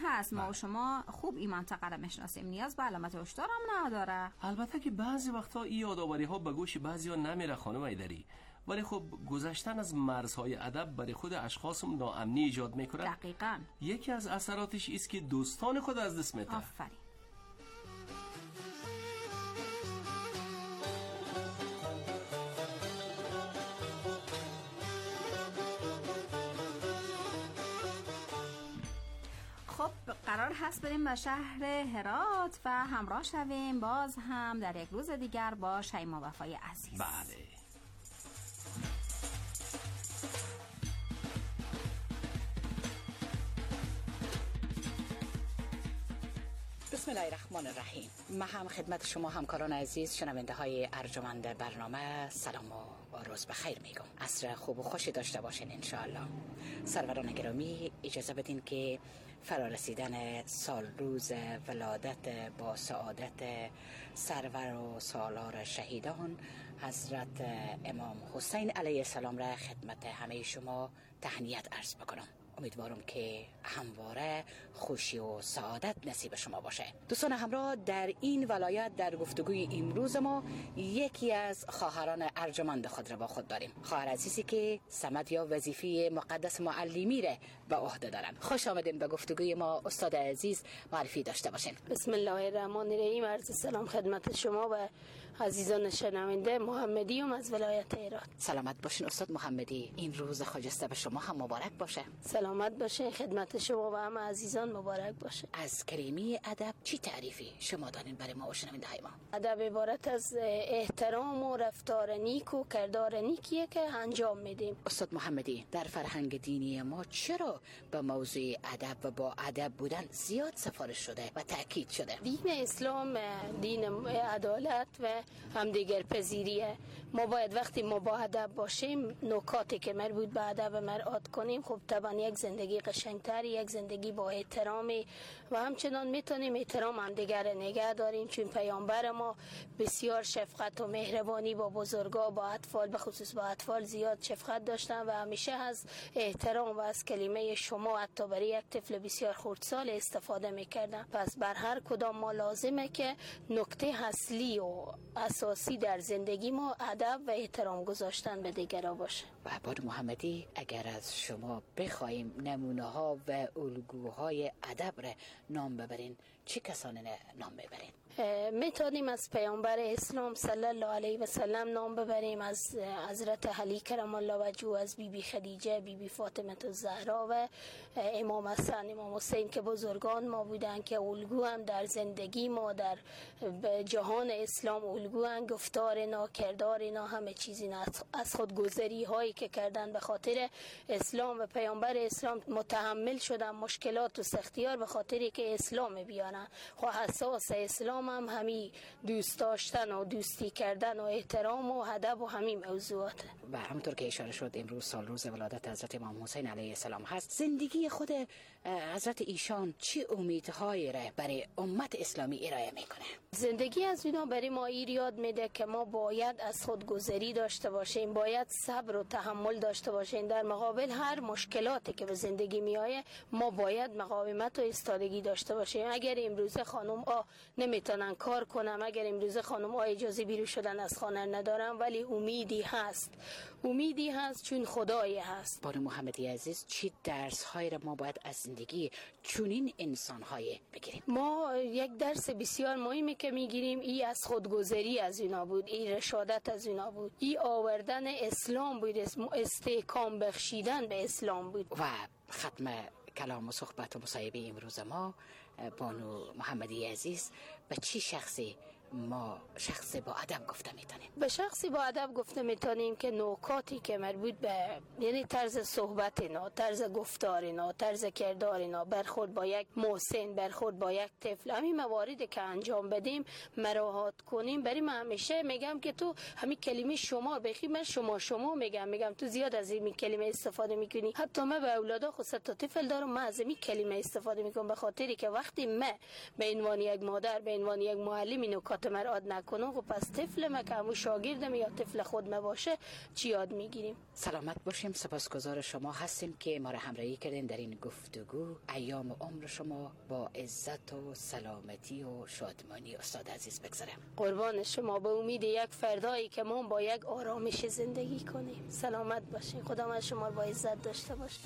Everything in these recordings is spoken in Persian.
هست ما و شما خوب این منطقه را میشناسیم، نیاز به علامت هشدار هم نداره. البته که بعضی وقتا این یادآوری ها به گوش بعضیا نمیره خانم ایدری، ولی خب گذشتن از مرزهای ادب برای خود اشخاص ناامنی ایجاد میکنه. دقیقاً. یکی از اثراتش است که دوستان خود از دست میده. آفرین. خب قرار هست بریم به شهر هرات و همراه شویم باز هم در یک روز دیگر با شیما وفای عزیز. بله. بسم الله الرحمن الرحیم. من هم خدمت شما همکاران عزیز شنونده های ارجمند برنامه سلام و روز بخیر میگم. عصر خوب و خوشی داشته باشین انشاءالله. سروران گرامی اجازه بدین که فرارسیدن سال روز ولادت با سعادت سرور و سالار شهیدان حضرت امام حسین علیه السلام را خدمت همه شما تهنیت عرض بکنم. امیدوارم که همواره خوشی و سعادت نصیب شما باشه. دوستان همراه، در این ولایت در گفتگوی امروز ما یکی از خواهران ارجمند خود را با خود داریم. خواهر عزیزی که سمت یا وظیفه مقدس معلمی را به عهده دارن. خوش آمدین به گفتگوی ما استاد عزیز، معرفی داشته باشین. بسم الله الرحمن الرحیم. عرض سلام خدمت شما و عزیزان شنونده. محمدی از ولایت هرات. سلامت باشین استاد محمدی. این روز خجسته به شما هم مبارک باشه. سلامت باشه، خدمت شما و همه عزیزان مبارک باشه. از کریمی ادب چی تعریفی شما دارین برای ما و شنونده های ما؟ ادب عبارت از احترام و رفتار نیک و کردار نیکیه که انجام میدیم. استاد محمدی، در فرهنگ دینی ما چرا به موضوع ادب و با ادب بودن زیاد سفارش شده و تاکید شده؟ دین اسلام دین عدالت و همدیگر پذیریه. ما باید وقتی ما با ادب باشیم، نکاتی که مربوط به ادب مراعات کنیم، خب طبعا یک زندگی قشنگتر، یک زندگی با احترامی و همچنان میتونیم احترام هم دیگر نگه داریم، چون پیامبر ما بسیار شفقت و مهربانی با بزرگا، با اطفال، به خصوص با اطفال زیاد شفقت داشتن و همیشه از احترام و از کلمه شما حتی برای یک طفل بسیار خردسال استفاده میکردن. پس بر هر کدام ما لازمه که نکته اصلی و اساسی در زندگی ما ادب و احترام گذاشتن به دیگران باشه. و عباد محمدی، اگر از شما بخوایم نمونه ها و الگوهای ادب را نام ببرین، چه کسانی نام ببرین؟ میتونیم از پیامبر اسلام صلی الله علیه و سلم نام ببریم، از حضرت علی کرم الله وجهه، از بی بی خدیجه، بی بی فاطمه الزهرا و امام حسن، امام حسین که بزرگان ما بودن که الگو هم در زندگی ما در جهان اسلام الگو هم، گفتار اینا، کردار اینا، همه چیز اینا از خودگذری هایی که کردن به خاطر اسلام و پیامبر اسلام متحمل شدن مشکلات و سختیار به خاطری که اسلام بیانن. خب اساس اسلام هم همین دوست داشتن و دوستی کردن و احترام و ادب و همین موضوعات. و همونطور که اشاره شد امروز سال روز ولادت حضرت امام حسین علیه السلام هست. زندگی خود حضرت ایشان چه امیدهایی را برای امت اسلامی ارائه میکنه؟ زندگی از اینا برای ما یاد میده که ما باید از خودگذری داشته باشیم، باید صبر و تحمل داشته باشیم در مقابل هر مشکلاتی که به زندگی میایه. ما باید مقاومت و ایستادگی داشته باشیم. اگر امروز خانم نمیتونن کار کنم، اگر امروز خانم اجازه بیرون شدن از خانه ندارم، ولی امیدی هست چون خدای هست. بانو محمدی عزیز، چی درس های را ما باید از زندگی چونین انسان های بگیریم؟ ما یک درس بسیار مهمی که میگیریم ای از خودگذری از اینا بود، ای رشادت از اینا بود، ای آوردن اسلام بود، استحکام بخشیدن به اسلام بود. و ختم کلام و صحبت و مصاحبه امروز ما بانو محمدی عزیز، به چی شخصی ما شخص با ادب گفته میتونیم؟ به شخصی با ادب گفته میتونیم که نکاتی که مربوط به یعنی طرز صحبت اینا، طرز گفتار اینا، طرز کردار اینا، برخورد با یک محسن، برخورد با یک طفل، همین مواردی که انجام بدیم مراعات کنیم. برای من همیشه میگم که تو همین کلمه شما بخی، من شما میگم تو زیاد از این کلمه استفاده میکنی. حتی من به اولادا خود تا طفل دارم، من از این کلمه استفاده میکنم به خاطری که وقتی من به عنوان یک مادر، به عنوان یک معلم اینو خاطر من یاد نکنم خب پس طفل ما که همون شاگردم یا طفل خود ما باشه چی یاد میگیریم. سلامت باشیم. سپاسگزار شما هستیم که ما را همراهی کردین در این گفتگو. ایام عمر شما با عزت و سلامتی و شادمانی استاد عزیز بگذره. قربان شما. به امید یک فردایی که ما با یک آرامش زندگی کنیم. سلامت باشین. خدا من شما رو با عزت داشته باشه.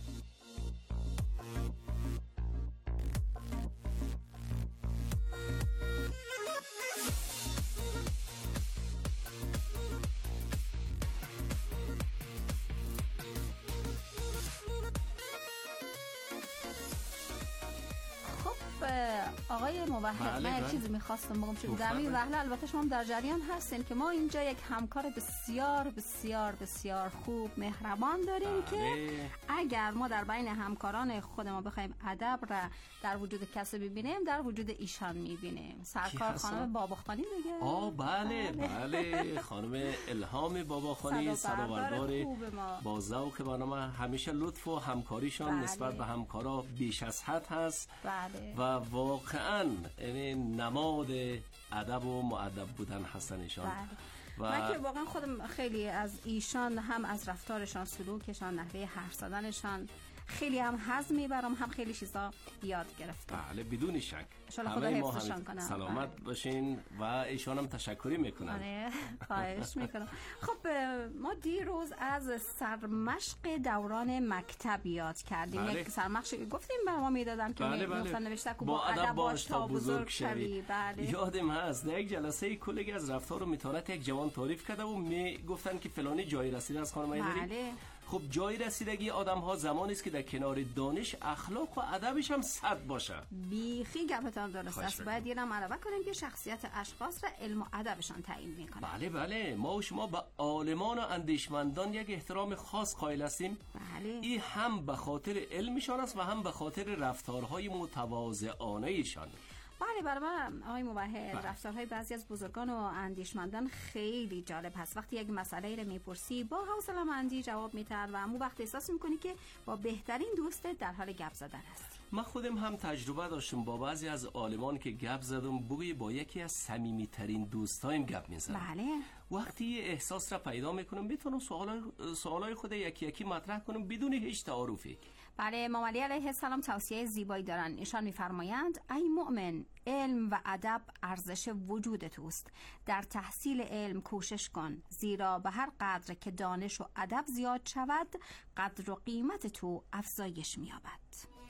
آقای موحد، من یک چیزی میخواستم بگم. چون در این وهله البته شما در جریان هستین که ما اینجا یک همکار بسیار بسیار بسیار خوب مهربان داریم که اگر ما در بین همکاران خود ما بخوایم ادب را در وجود کسی ببینیم در وجود ایشان میبینیم. سرکار خانم باباخانی دیگه. بله خانم الهام باباخانی، سرآوردار با ذوق برنامه. همیشه لطف و همکاریشان نسبت به همکارا بیش از حد هست. و واقعا نماد ادب و مؤدب بودن هستن ایشان. من که واقعا خودم خیلی از ایشان، هم از رفتارشان، سلوکشان، نحوه حرف زدنشان خیلی هم حظ میبرم، هم خیلی چیزا یاد گرفتم. بله بدون شک. خدا حفظشان کنه. سلامت باشین و ایشان هم تشکری میکنن. خواهش میکنم. خب ما دیروز از سرمشق دوران مکتب یاد کردیم. یک سرمشق گفتیم به ما میدادن که میگفتن نوشته که با ادب باش تا بزرگ شوی. یادم هست در یک جلسه کلی از رفتار و متانت یک جوان تعریف کرده و میگفتن که فلانی جایی رسیده از خانم ایدری. خب جای رسیدگی آدم ها زمانی است که در کنار دانش، اخلاق و ادبش هم صد باشه. بیخی گپتان درست است. باید یه نم علاوه کنیم که شخصیت اشخاص را علم و ادبشان تعیین میکنه. بله ما و شما به عالمان و اندیشمندان یک احترام خاص قائل هستیم. این هم به خاطر علمشان است و هم به خاطر رفتارهای متواضعانه ایشان. بله برای من آقای موحد رفتارهای بعضی از بزرگان و اندیشمندان خیلی جالب هست. وقتی یک مسئله رو میپرسی با حوصله‌مندی جواب میتر و امو وقت احساس میکنی که با بهترین دوستت در حال گپ زدن هستی. من خودم هم تجربه داشتم با بعضی از عالمان که گپ زدم بوی با یکی از صمیمیترین دوستایم گپ میزنم. وقتی احساس را پیدا میکنم میتونم سوالای خود یکی یکی مطرح کنم بدون هیچ تعارفی. بله امام علی علیه السلام توصیه زیبایی دارن. ایشان میفرمایند ای مؤمن، علم و ادب ارزش وجود توست. در تحصیل علم کوشش کن، زیرا به هر قدر که دانش و ادب زیاد شود قدر و قیمت تو افزایش می‌یابد.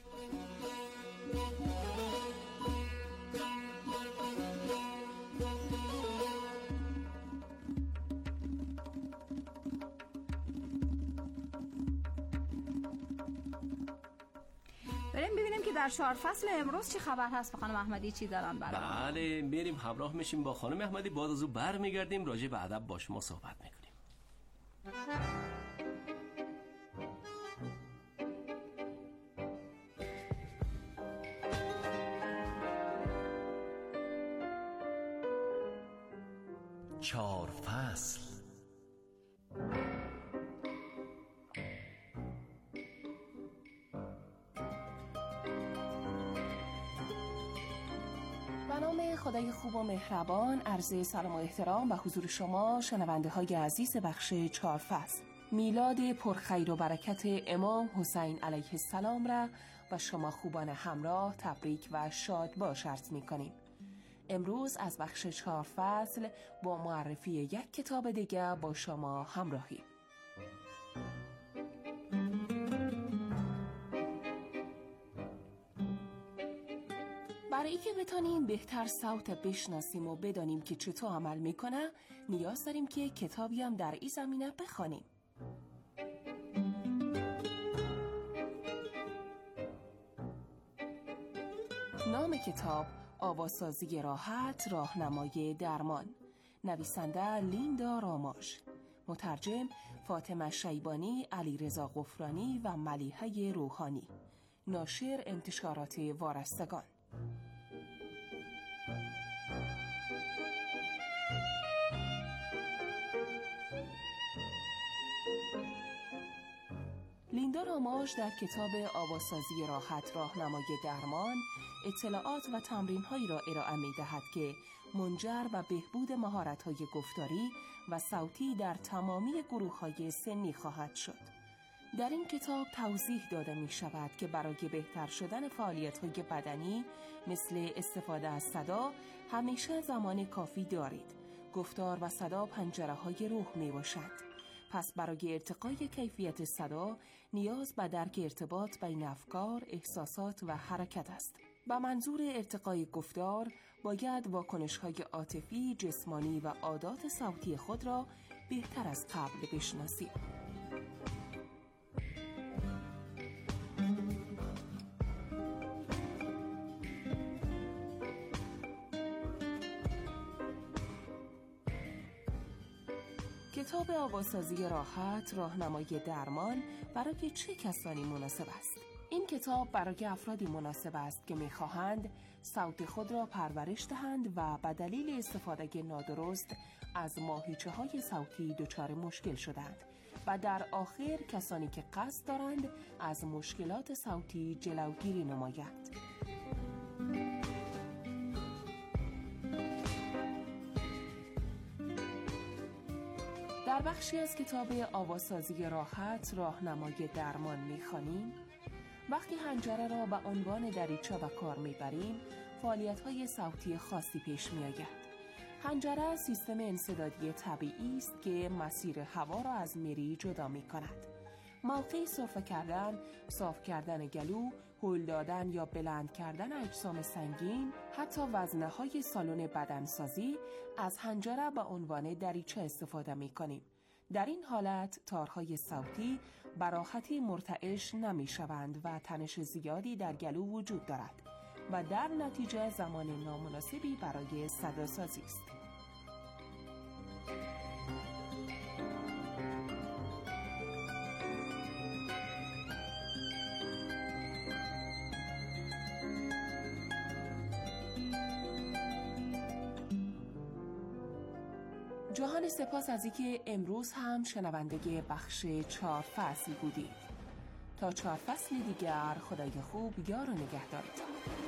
بریم ببینیم که در 4 فصل امروز چی خبر هست. خانم احمدی چی دارن برای ما؟ بله میریم همراه میشیم با خانم احمدی. بعد از او برمیگردیم راجع به ادب با شما صحبت میکنیم. چهار فصل. خدای خوب و مهربان، عرض سلام و احترام به حضور شما شنونده های عزیز بخش 4 فصل. میلاد پرخیر و برکت امام حسین علیه السلام را و شما خوبان همراه تبریک و شاد باش عرض می کنیم. امروز از بخش 4 فصل با معرفی یک کتاب دیگه با شما همراهیم. برای که بتانیم بهتر صوت بشناسیم و بدانیم که چطور عمل میکنه نیاز داریم که کتابی هم در این زمینه بخوانیم. نام کتاب آوازسازی راحت، راهنمای درمان. نویسنده لیندا راماش. مترجم فاطمه شیبانی، علیرضا غفرانی و ملیحه روحانی. ناشر انتشارات وارستگان. لیندا راماژ در کتاب آوازسازی راحت راهنمای درمان اطلاعات و تمرین‌هایی را ارائه می‌دهد که منجر به بهبود مهارت‌های گفتاری و صوتی در تمامی گروه‌های سنی خواهد شد. در این کتاب توضیح داده می‌شود که برای بهتر شدن فعالیت‌های بدنی مثل استفاده از صدا همیشه زمان کافی دارید. گفتار و صدا پنجره‌های روح میباشد. پس برای ارتقای کیفیت صدا نیاز به درک ارتباط بین افکار، احساسات و حرکت است. به منظور ارتقای گفتار باید واکنش‌های عاطفی، جسمانی و عادات صوتی خود را بهتر از قبل بشناسید. کتاب آوازسازی راحت راهنمای درمان برای چه کسانی مناسب است؟ این کتاب برای افرادی مناسب است که می‌خواهند صوت خود را پرورش دهند و به دلیل استفاده نادرست از ماهیچه‌های صوتی دچار مشکل شدند و در آخر کسانی که قصد دارند از مشکلات صوتی جلوگیری نمایند. در بخشی از کتاب آوازسازی راحت راهنمای درمان می‌خوانیم وقتی حنجره را به عنوان دریچه به کار می‌بریم فعالیت‌های صوتی خاصی پیش می‌آید. حنجره سیستم انسدادی طبیعی است که مسیر هوا را از مری جدا می‌کند. موقع سرفه کردن، صاف کردن گلو، هل دادن یا بلند کردن اجسام سنگین، حتی وزنه‌های سالن بدنسازی از حنجره به عنوان دریچه استفاده می‌کنیم. در این حالت تارهای صوتی به راحتی مرتعش نمی‌شوند و تنش زیادی در گلو وجود دارد و در نتیجه زمان نامناسبی برای صداسازی است. جهان سپاس از اینکه امروز هم شنونده بخش 4 فصل بودید. تا 4 فصل دیگر خدای خوب یار و نگهدارتان.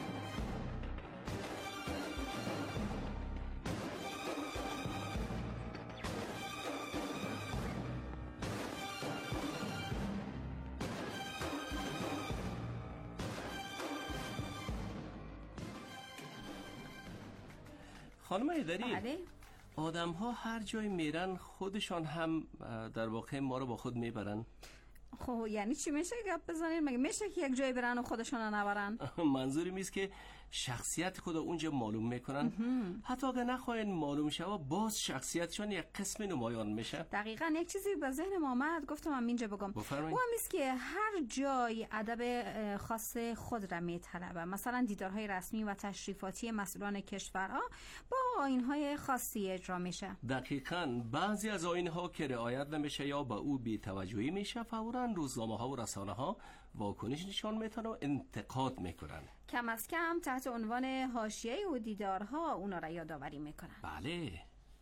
خانم حیدری، آدم ها هر جای میرن خودشان هم در واقع ما رو با خود میبرن. خب یعنی چی؟ میشه گپ بزنین؟ مگه میشه که یک جای برن و خودشون رو نبرن؟ منظوری میست که شخصیت خود اونجا معلوم میکنن. حتی اگه نخواهین معلوم شوه باز شخصیتشون یک قسم نمایان میشه. دقیقاً یک چیزی به ذهنم آمد گفتم من اینجا بگم. او هم است که هر جای ادب خاص خود را میطلبه. مثلا دیدارهای رسمی و تشریفاتی مسئولان کشورها با آیین‌های خاصی اجرا میشه. دقیقاً بعضی از آیین‌ها که رعایت نمیشه یا به او بی‌توجهی میشه فوراً روزنامه‌ها و رسانه‌ها واکنش نشان میتن و انتقاد میکنن. کم از کم تحت عنوان حاشیه و دیدارها اونا را یادآوری میکنن. بله.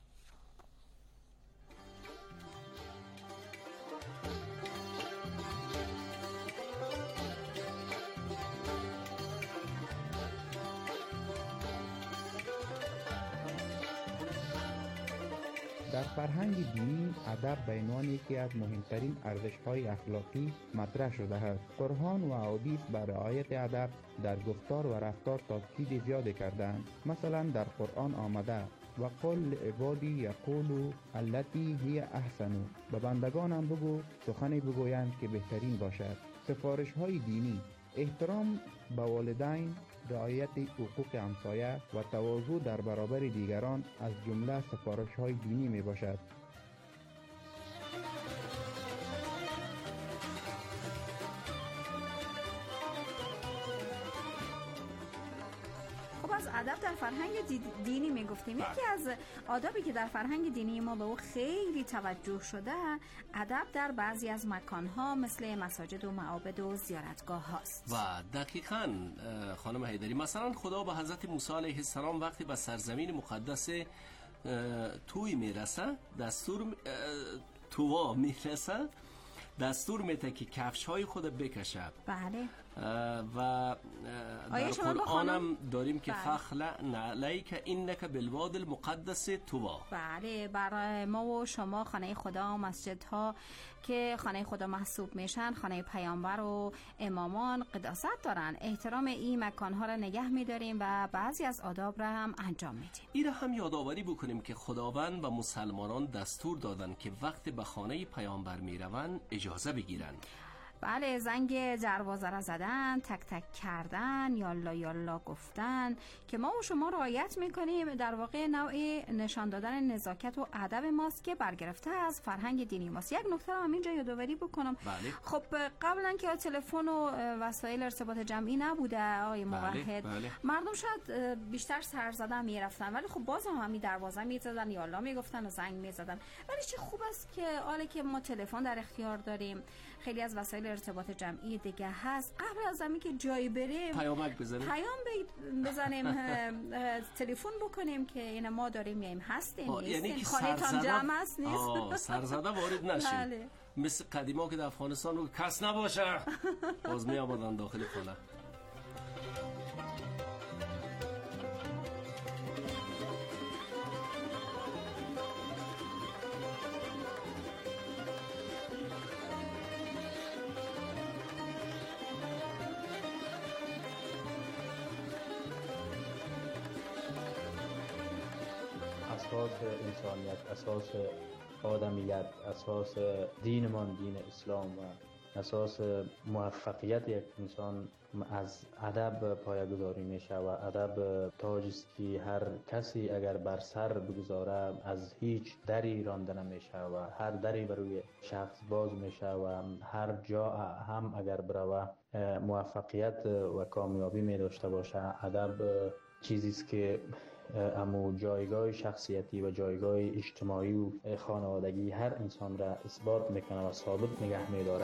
در فرهنگ دینی ادب به عنوان یکی از مهمترین ارزش‌های اخلاقی مطرح شده است. قرآن و احادیث بر رعایت ادب در گفتار و رفتار تاکید زیاد کردند. مثلا در قرآن آمده و قل عبادی یقولوا التی هی احسن، به بندگانم بگو سخنی بگویند که بهترین باشد. سفارش‌های دینی: احترام به والدین، رعایت حقوق همسایه و تواضع در برابر دیگران از جمله سفارش‌های دینی می باشد. از ادب در فرهنگ دینی میگفتیم. یکی از آدابی که در فرهنگ دینی ما به او خیلی توجه شده ادب در بعضی از مکانها مثل مساجد و معابد و زیارتگاه هاست. و دقیقاً خانم حیدری، مثلا خدا به حضرت موسی علیه السلام وقتی به سرزمین مقدس توی میرسه، دستور تووا میرسه، دستور میده که کفش های خود بکشد. بله. و در قرآن هم داریم که فخلع نعلیک انک بالواد المقدس طوی. بله، برای ما و شما خانه خدا و مسجدها که خانه خدا محسوب میشن، خانه پیامبر و امامان قداست دارن، احترام این مکانها را نگه میداریم و بعضی از آداب را هم انجام میدیم. این را هم یادآوری بکنیم که خداوند و مسلمانان دستور دادن که وقتی به خانه پیامبر میروند اجازه بگیرن. بله، زنگ دروازه را زدن، تک تک کردن، یالا یالا گفتن که ما و شما رعایت میکنیم. در واقع نوعی نشان دادن نزاکت و ادب ماست که برگرفته از فرهنگ دینی ماست. یک نکته هم اینجا یادآوری بکنم. بله. خب قبلا که تلفن و وسایل ارتباط جمعی نبوده آقای موحد، بله. مردم شاید بیشتر سر زدن میرفتن، ولی خب باز هم همین دروازه میزدن، یالا میگفتن و زنگ میزدن. ولی چه خوب است که حالا که ما تلفن در اختیار داریم، خیلی از وسایل ارتباط جمعی دیگه هست، قبل از اینکه که جایی بریم پیامک بزنیم، بزنیم تلفن بکنیم که این ما داریم یا هستیم، یعنی خانه‌تان جمع است نیست. سرزده وارد نشیم. بله. مثل قدیما که در افغانستان رو کس نباشه باز می آمدن داخل خانه. اساس انسانیت، اساس آدمیت، اساس دینمان دین اسلام و اساس موفقیت یک انسان از ادب پایه‌گذاری میشه و ادب تاجی است که هر کسی اگر بر سر بگذاره از هیچ دری رانده نمیشه و هر دری بروی شخص باز میشه و هر جا هم اگر بروه موفقیت و کامیابی می داشته باشه. ادب چیزی است که امو جایگاه شخصیتی و جایگاه اجتماعی و خانوادگی هر انسان را اثبات میکنه و ثابت نگه میداره.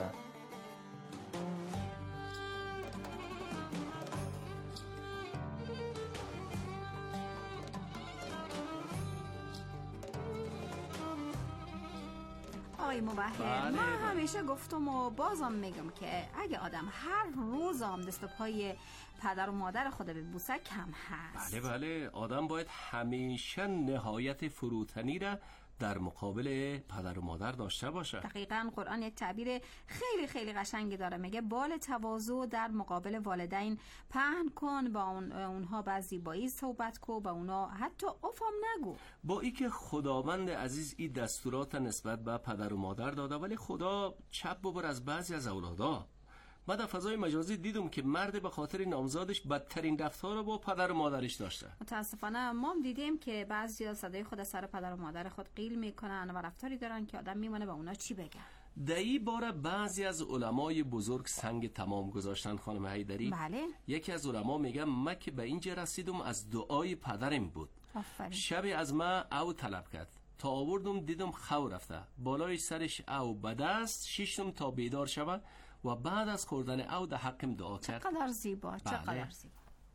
آقای موحد، من همیشه گفتم و بازم میگم که اگه آدم هر روز هم دست و پای پدر و مادر خود ببوسه کم هست. بله، آدم باید همیشه نهایت فروتنی را در مقابل پدر و مادر داشته باشه. دقیقاً قرآن یک تعبیر خیلی خیلی قشنگی داره، میگه بال تواضع در مقابل والدین پهن کن، با اونها با زیبایی صحبت کن، با اونها حتی افام نگو. با ای که خداوند عزیز این دستورات نسبت به پدر و مادر داده، ولی خدا چپ ببر از بعضی از اولادا. من در فضای مجازی دیدم که مرد به خاطر نامزادش بدترین رفتار رو با پدر و مادرش داشته. متاسفانه ما دیدیم که بعضی از صدای خود سر پدر و مادر خود قیل میکنن و رفتاری دارن که آدم میمونه به اونا چی بگن. دایی باره بعضی از علمای بزرگ سنگ تمام گذاشتن خانم حیدری. بله. یکی از علما میگه من که به اینجا رسیدم از دعای پدرم بود. آفرین. شبی از من او طلب کرد تا آوردم دیدم خو رفته، بالای سرش او بدست شیشتم تا بیدار شود و بعد از خوردن او در حقم دعا کرد. چقدر زیبا، چقدر زیبا.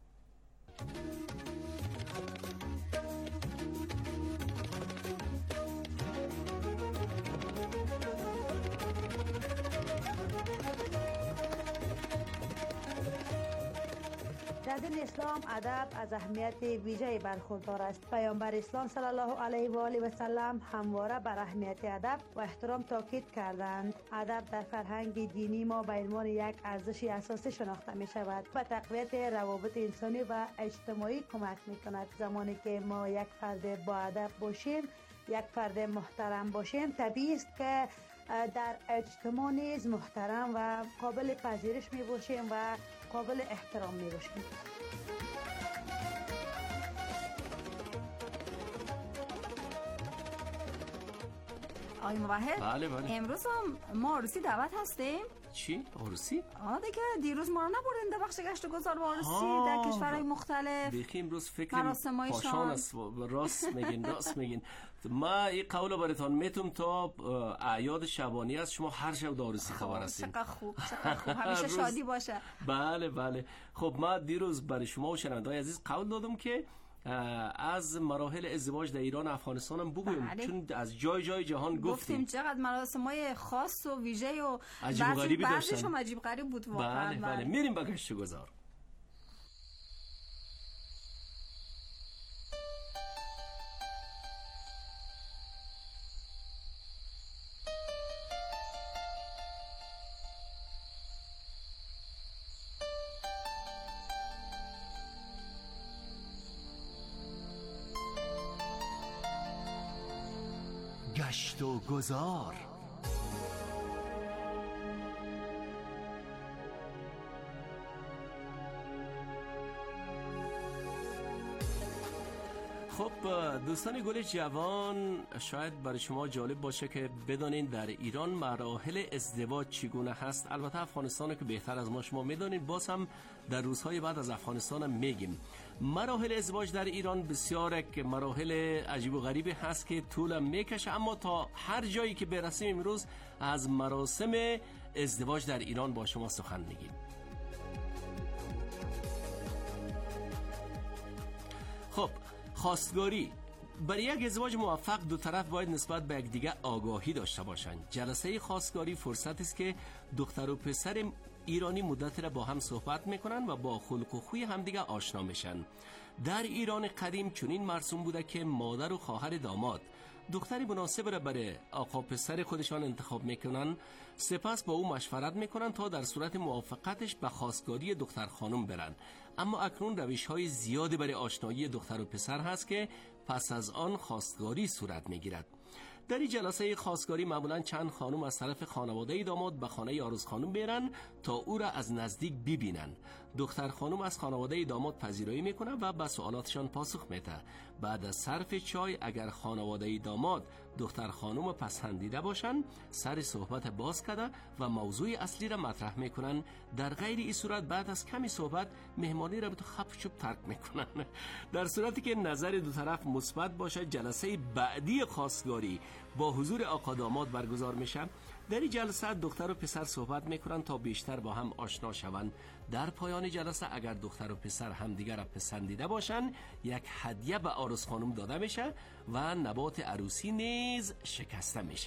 در دین اسلام ادب از اهمیت ویژه‌ای برخوردار است. پیامبر اسلام صلی الله علیه و آله و سلم همواره بر اهمیت ادب و احترام تاکید کردند. ادب در فرهنگ دینی ما به عنوان یک ارزش اساسی شناخته می شود و تقویت روابط انسانی و اجتماعی کمک می کند. زمانی که ما یک فرد با ادب باشیم، یک فرد محترم باشیم، طبیعی است که در اجتماع نیز محترم و قابل پذیرش می باشیم و قابل احترام می باشیم. آقای موحد، بله. امروز هم ما عروسی دعوت هستیم. چی؟ عروسی؟ دیگه دیروز ما رو نبردن در بخش گشت و گذار و عروسی در کشورهای مختلف. بخی امروز فکر پاشان است. راست میگین. ما این قولو براتون میتونم تا اعیاد شبانی است شما هر شب عروسی خبر هستین. چقدر خوب همیشه شادی باشه. بله. خب ما دیروز برای شما و شنونده‌های عزیز قول دادم که از مراحل ازدواج در ایران و افغانستان هم بگویم. چون از جای جای جهان گفتیم چقدر مراسم‌های خاص و ویژه و عجیب و غریبی داشتن. بعضیشون عجیب غریب بود واقعا. بله. میریم به گشت و گذار. گشت و گذار. خب دوستان گل جوان، شاید برای شما جالب باشه که بدانین در ایران مراحل ازدواج چگونه هست. البته افغانستان که بهتر از ما شما میدانین، باز هم در روزهای بعد از افغانستان هم میگیم. مراحل ازدواج در ایران بسیار یک مراحل عجیب و غریبی هست که طول میکشه، اما تا هر جایی که برسیم امروز از مراسم ازدواج در ایران با شما سخن میگیم. خب خواستگاری. برای یک ازدواج موفق دو طرف باید نسبت به یکدیگر آگاهی داشته باشند. جلسه خواستگاری فرصتی است که دختر و پسر ایرانی مدتی را با هم صحبت میکنن و با خلق و خوی همدیگر آشنا میشن. در ایران قدیم چنین مرسوم بوده که مادر و خواهر داماد دختری مناسب را برای آقا پسر خودشان انتخاب میکنن، سپس با او مشورت میکنن تا در صورت موافقتش به خواستگاری دختر خانم برن. اما اکنون روش‌های زیادی برای آشنایی دختر و پسر هست که پس از آن خواستگاری صورت میگیرد. در این جلسه خواستگاری معمولاً چند خانم از طرف خانواده داماد به خانه عروس خانم میرن تا او را از نزدیک ببینن. دختر خانم از خانواده داماد پذیرایی میکنه و به سوالاتشان پاسخ میده. بعد از صرف چای اگر خانواده داماد دختر خانم پسندیده باشن، سر صحبت باز کرده و موضوع اصلی را مطرح میکنن. در غیر این صورت بعد از کمی صحبت مهمانی را به تو خپ چوب ترک میکنن. در صورتی که نظر دو طرف مثبت باشه، جلسه بعدی خواستگاری با حضور آقا داماد برگزار میشه. در این جلسه دختر و پسر صحبت میکنن تا بیشتر با هم آشنا شوند. در پایان جلسه اگر دختر و پسر همدیگر را پسندیده باشن، یک هدیه به عروس خانم داده میشه و نبات عروسی نیز شکسته میشه.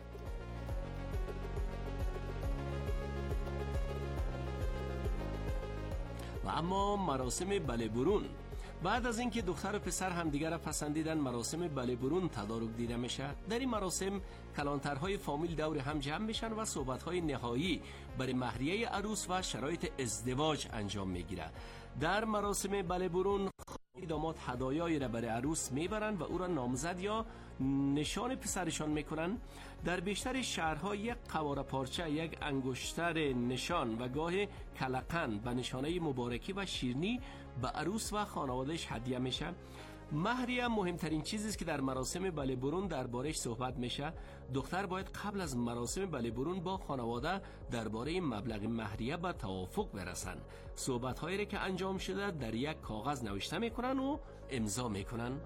و اما مراسم بله برون. بعد از اینکه دختر و پسر همدیگر را پسندیدن، مراسم بله برون تدارک دیده میشه. در این مراسم کلانترهای فامیل دور هم جمع میشن و صحبت‌های نهایی برای مهریه عروس و شرایط ازدواج انجام میگیره. در مراسم بله برون داماد هدایایی را برای عروس میبرن و او را نامزد یا نشان پسرشان میکنن. در بیشتر شهرها یک قواره پارچه، یک انگشتر نشان و گاه کلقن به نشانه مبارکی و شیرینی به عروس و خانوادهش هدیه میشه. مهریه مهمترین چیزی است که در مراسم بله برون دربارش صحبت میشه. دختر باید قبل از مراسم بله برون با خانواده درباره مبلغ مهریه به توافق برسن. صحبت‌هایی که انجام شده در یک کاغذ نوشته میکنن و امضا میکنن.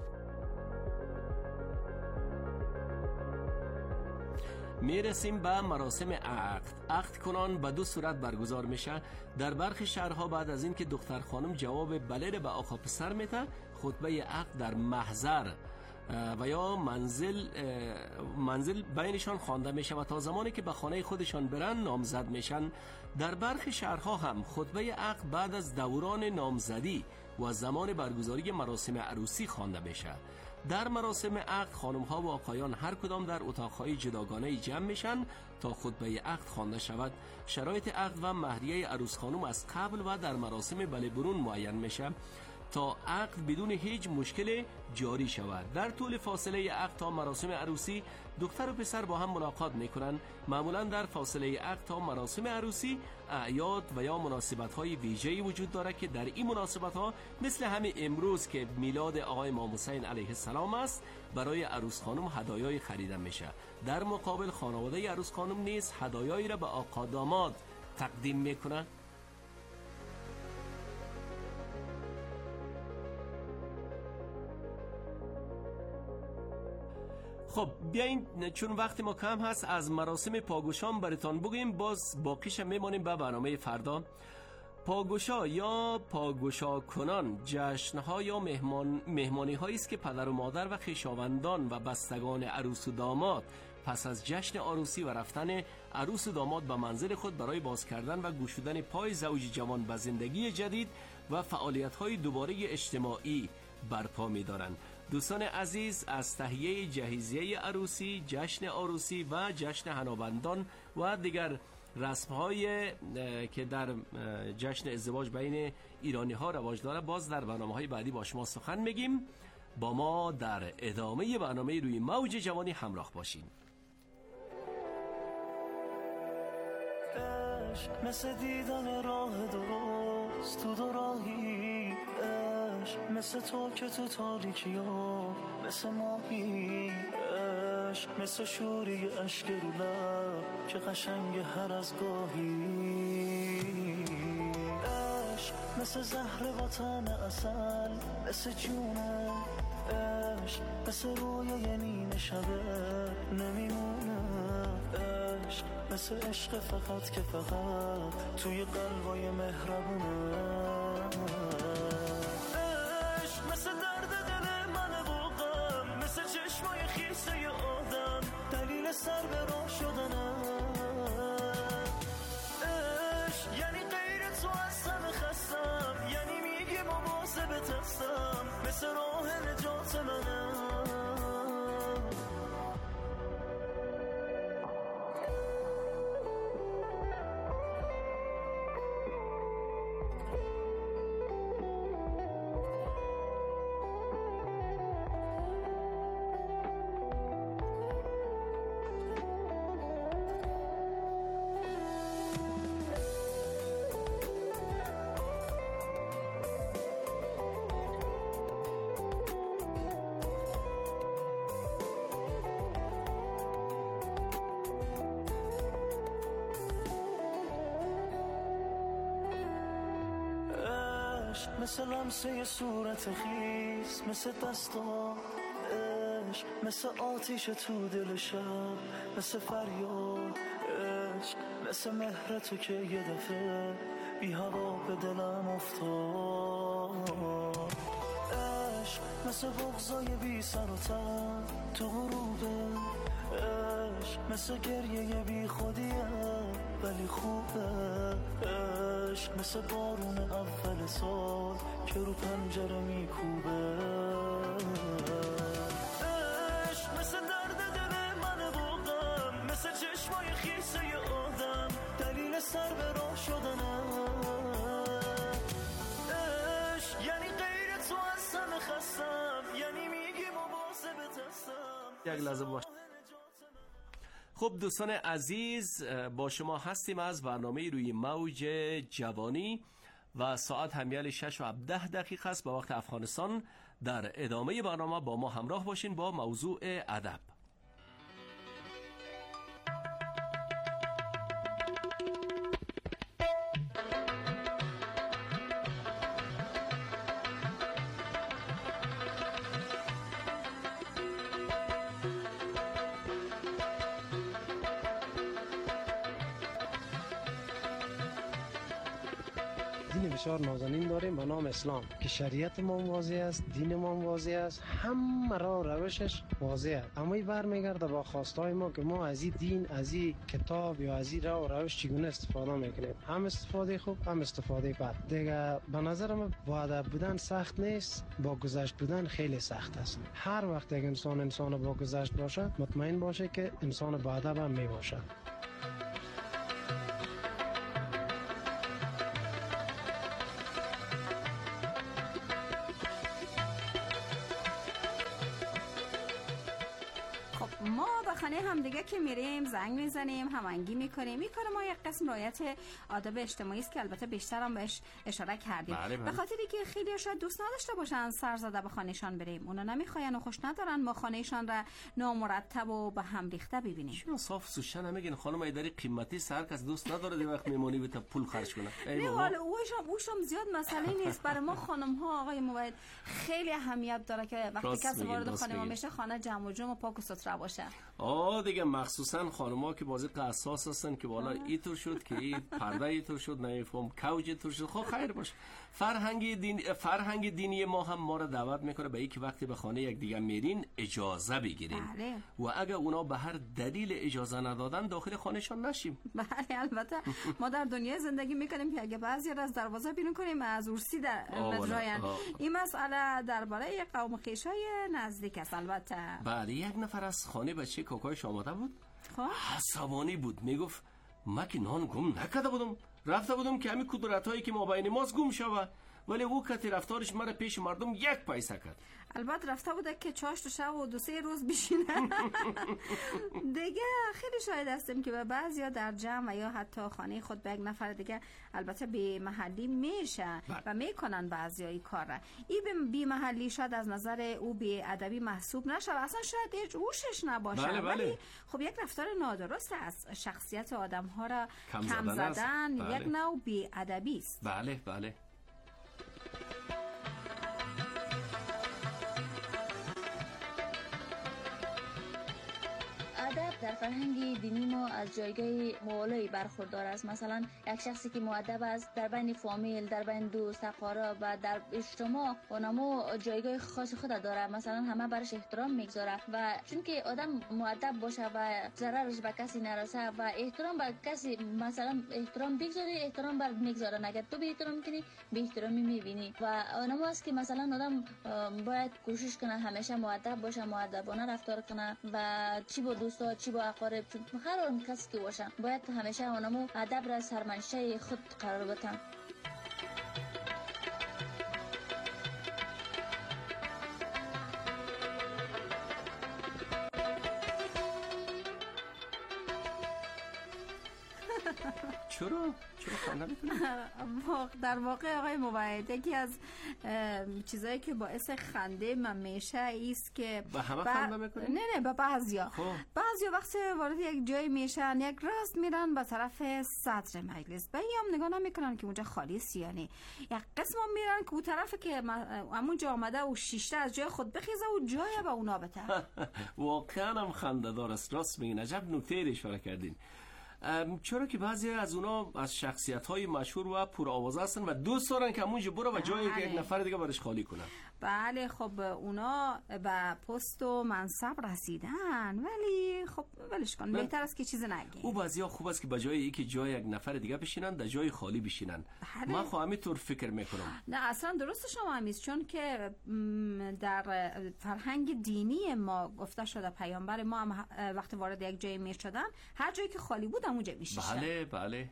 میرسیم به مراسم عقد. عقد کنان به دو صورت برگزار میشه. در برخی شهرها بعد از این که دختر خانم جواب بله را به آقا پسر میده، خطبه عقد در محضر و یا منزل بینشان خوانده میشه و تا زمانی که به خانه خودشان برن نامزد میشن. در برخی شهرها هم خطبه عقد بعد از دوران نامزدی و زمان برگزاری مراسم عروسی خوانده میشه. در مراسم عقد خانم‌ها و آقایان هر کدام در اتاق‌های جداگانه جمع میشن تا خطبه عقد خوانده شود. شرایط عقد و مهریه عروس خانم از قبل و در مراسم بله برون معین میشه تا عقد بدون هیچ مشکل جاری شود. در طول فاصله عقد تا مراسم عروسی دختر و پسر با هم ملاقات میکنن. معمولا در فاصله عقد تا مراسم عروسی اعیاد و یا مناسبت‌های ویژه‌ای وجود داره که در این مناسبت‌ها مثل همین امروز که میلاد آقای امام حسین علیه السلام است، برای عروس خانم هدایای خریده میشه. در مقابل خانواده عروس خانم نیز هدایایی را به آقا داماد تقدیم میکنه. خب بیاین چون وقت ما کم هست از مراسم پاگوشان براتون بگویم، باز باقیش میمانیم به برنامه فردا. پاگوشا یا پاگوشا کنان جشن‌ها یا مهمانی‌هایی است که پدر و مادر و خویشاوندان و بستگان عروس و داماد پس از جشن عروسی و رفتن عروس و داماد به منزل خود برای باز کردن و گشودن پای زوج جوان به زندگی جدید و فعالیت‌های دوباره اجتماعی برپا می‌دارند. دوستان عزیز، از تهیه جهیزیه عروسی، جشن عروسی و جشن حنابندان و دیگر رسم‌های که در جشن ازدواج بین ایرانی‌ها رواج داره باز در برنامه‌های بعدی با شما سخن میگیم. با ما در ادامه برنامه روی موج جوانی همراه باشین. مثل دیدن راه درست تو دو راهی، مثل تو که تو تاریکی ها مثل ماهی، مثل شوری عشق رو لب که قشنگ هر از گاهی، مثل زهر وطن اصل، مثل جونه مثل رویای نیمه شبه نمیمونه، مثل عشق فقط که فقط توی قلبای مهربونه، مثل درد دل من واقعا، مثل چشمای خیسه آدم دلیل سر به راه شدنه، یعنی غیر تو از همه خستم، یعنی میگی مواظبت هستم، مثل راه نجات منه. مثل لمسه صورت خیس، مثل دستا عشق، مثل آتیش تو دل شب، مثل فریاد عشق، مثل مهر تو که یه دفعه بی هوا به دلم افتاد، عشق مثل بغضای بی سر و تن تو غروبه، عشق مثل گریه بی خودیه ولی خوبه، عشق مثل بارون اول سال که رو پنجره میکوبه، عشق مثل درد دل من واقعا، مثل چشمای خیسه آدم دلیل سر به راه شدنه، عشق یعنی غیر تو از همه خستم، یعنی میگی مواظبت هستم. یک لحظه باش. خب دوستان عزیز، با شما هستیم از برنامه روی موج جوانی و ساعت همیل 6:17 است با وقت افغانستان. در ادامه برنامه با ما همراه باشین با موضوع ادب. دین بسیار نازنین داریم به نام اسلام که شریعت ما واضح است، دین ما واضح است، همه را روشش واضح است، اما این برمیگرده با خواستهای ما که ما از این دین، از این کتاب یا از این راه و روش چگونه استفاده میکنیم، هم استفاده خوب هم استفاده بد. دیگه به نظر من با ادب بودن سخت نیست، با گذشت بودن خیلی سخت است. هر وقت یک انسان با گذشت باشه مطمئن باشه که انسان با ادب هم میباشه. ما به خانه همدیگه که میریم زنگ میزنیم، هماهنگی میکنیم. این کار ما یک قسم رعایت آداب اجتماعی است که البته بیشتر هم بهش اشاره کردیم. به خاطری که خیلی شاید دوست نداشته باشن سر زده به خانهشان بریم، اونا نمیخواین و خوش ندارن ما خانهشان را نامرتب و به هم ریخته ببینیم. چرا صاف سوشن نمیگین خانم ایداری قیمتی سر کس دوست نداره دی وقت میمونی بتا پول خرج کنه. نه حالا اوشم زیاد مسئله نیست. برای ما خانم ها آقای موحد خیلی اهمیت داره که وقتی کسی وارد خانه ما میشه خانه جمع و جور و پاک و سوتره باشه. دیگه مخصوصا خانم‌ها که بازی حساس هستن که بالا اینطور شد که این پرده اینطور شد، نمیفهم کوج اینطور شد. خب خیر باشه. فرهنگ دینی ما هم ما رو دعوت میکنه به اینکه وقتی به خانه یک دیگه میرین اجازه بگیرین. بله. و اگه اونا به هر دلیل اجازه ندادن داخل خانهشان نشیم. بله البته ما در دنیای زندگی میکنیم که اگه بعضی از دروازه بیرون کنیم از ارسی در مدراین. این مسئله درباره قوم خویشای نزدیک است. البته بله یک نفر از خانه بچه کاکایش آمده بود. عصبانی بود، میگفت ما که نان گم نکرده بودم، رفته بودم که همین قدرتایی که ما بین ماست گم شوه، ولی او کتی رفتارش مرا پیش مردم یک پیسه کرد. البته رفته بوده که چاشت و شب و 2-3 روز بشینه. دیگه خیلی شاید هستیم که به بعضیا در جمع یا حتی خانه خود به یک نفر دیگه البته بی محلی میشه و میکنن بعضیا این کار را. این بی محلی شاید از نظر او بی ادبی محسوب نشه و اصلا شاید هیچ هوشش نباشه. بله. ولی خب یک رفتار نادرست از شخصیت آدم ها را کم زدن یک نوع بی ادبی است. بله بله. ادب در فرهنگ دینی ما از جایگاه موالایی برخوردار است. مثلا یک شخصی که مؤدب است در بین فامیل، در بین دوست، اقارب و در اجتماع اونمو جایگاه خاص خود داره. مثلا همه برش احترام میگذاره و چون که آدم مؤدب باشه و ضررش به کسی نرسه و احترام به کسی مثلا احترام بگذاره، احترام بر میگذاره. اگر تو به احترام کنی به احترامی میبینی و اونمو است که مثلا آدم باید کوشش کنه همیشه مؤدب باشه، مؤدبانه رفتار کنه و چی با دوستا چی با اقارب، چون هر اون کسی که باشه باید همیشه اونمو ادب را سرمنشه خود قرار بدن. چرا خنده میکنی؟ در واقع آقای موحد یکی از چیزایی که باعث خنده من میشه ایست که به همه خنده میکنی؟ نه به بعضیا وقتی وارد یک جای میشن یک راست میرن به طرف صدر مجلس، به هم نگاه نمیکنن که اونجا خالی است یا نه. یک قسم میرن که اون طرف که همون جا آمده و شیشته از جای خود بخیزه و جای به اونا بده. واقعا هم خنده دار است. راست میگین، عجب نکته اشاره کردین. چرا که بعضی از اونا از شخصیت‌های مشهور و پرآوازه هستن و دوست دارن که همونجا برو و جایی که یک نفر دیگه برش خالی کنن. بله خب اونا به پست و منصب رسیدن ولی خب ولش کن، بهتر است که چیز نگی. او بعضیا خوب است که به جای اینکه جای یک نفر دیگه بشینن در جای خالی بشینن. من خب همینطور فکر میکنم. نه اصلا درست شما همیست، چون که در فرهنگ دینی ما گفته شده پیامبر ما هم وقتی وارد یک جای میشدن هر جایی که خالی بود اونجا میشیشن. بله.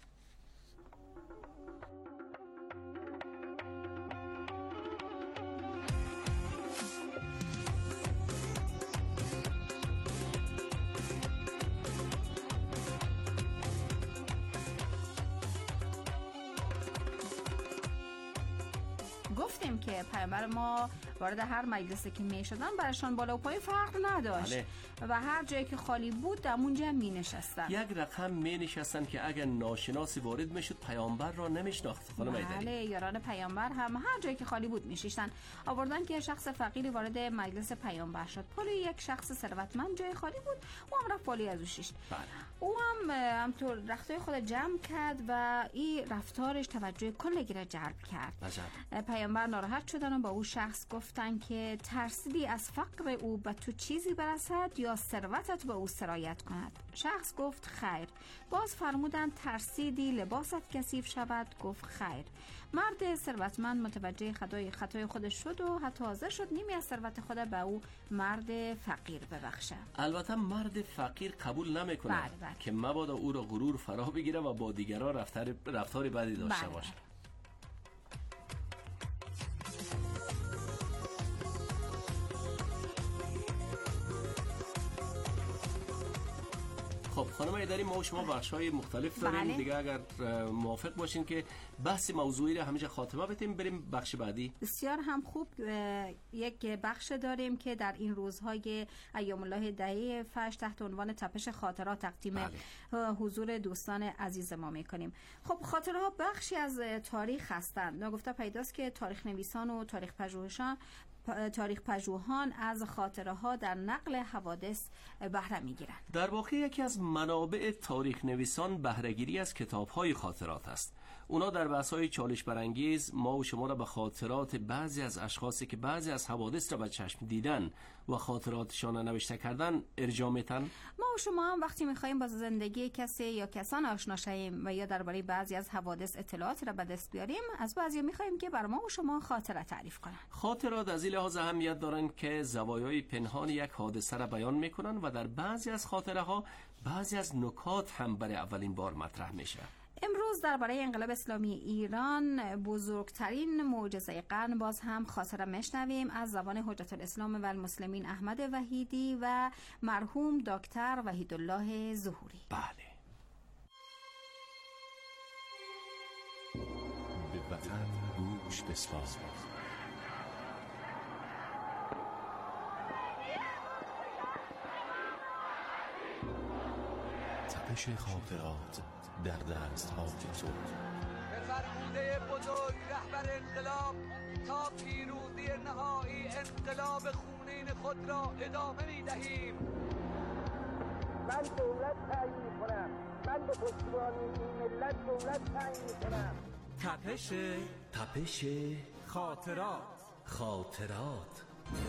گفتیم که پیامبر ما وارد هر مجلسی که می شدن برایشان بالا و پای فرق نداشت و هر جایی که خالی بود در اونجا می نشستن. یک رقم می نشستن که اگر ناشناسی وارد می شد پیامبر را نمیشناخت. بله یاران پیامبر هم هر جایی که خالی بود می شیشتن. آوردن که شخص فقیری وارد مجلس پیامبر شد، پالی یک شخص ثروتمند جای خالی بود و هم رفت پالی از او شیشت. او هم همطور رختای خود جمع کرد و این رفتارش توجه کلگی را جلب کرد. پیامبر ناراحت شدن و با او شخص گفتن که ترسیدی از فقر او به تو چیزی برسد یا ثروتت به او سرایت کند؟ شخص گفت خیر. باز فرمودن ترسیدی لباست کثیف شود؟ گفت خیر. مرد ثروتمند متوجه خطای خودش شد و حتی حاضر شد نیمی از ثروت خود به او مرد فقیر ببخشه. البته مرد فقیر قبول نمیکنه که مبادا او را غرور فرا بگیره و با دیگران رفتار بدی داشته باشه. خب خانم ایدری، ما و شما بخش‌های مختلف داریم دیگه. اگر موافق باشین که بحث موضوعی را همیشه خاتمه بدیم بریم بخش بعدی. بسیار هم خوب. یک بخش داریم که در این روزهای ایام الله دهه فجر تحت عنوان تپش خاطرات تقدیم حضور دوستان عزیز ما میکنیم. خب خاطرها بخشی از تاریخ هستند. نگفته پیداست که تاریخ نویسان و تاریخ پژوهشان تاریخ پژوهان از خاطره ها در نقل حوادث بهره میگیرند. در واقع یکی از منابع تاریخ نویسان بهره‌گیری از کتاب‌های خاطرات است. اونا در بحث‌های چالش برانگیز ما و شما را به خاطرات بعضی از اشخاصی که بعضی از حوادث را به چشم دیدن و خاطراتشان را نوشته کردن ارجاع میدن. ما و شما هم وقتی می‌خوایم با زندگی کسی یا کسان آشنا شویم و یا درباره بعضی از حوادث اطلاعاتی را به دست بیاریم، از بعضی می‌خوایم که بر ما و شما خاطره تعریف کنند. خاطرات از این لحاظ اهمیت دارند که زوایای پنهان یک حادثه را بیان می‌کنند و در بعضی از خاطره‌ها بعضی از نکات هم برای اولین بار مطرح میشه. امروز درباره انقلاب اسلامی ایران، بزرگترین معجزه قرن، باز هم خاطره میشنویم از زبان حجت الاسلام و المسلمین احمد وحیدی و مرحوم دکتر وحیدالله ظهوری. بله. به وطن گوش بسپار. تپش خاطرات در دست ها تو. به فرموده بزرگ رهبر انقلاب تا پیروزی نهایی انقلاب خونین خود را ادامه می دهیم. من دولت تعیین کنم، من به پشتیبانی این ملت دولت تعیین کنم. تپش خاطرات.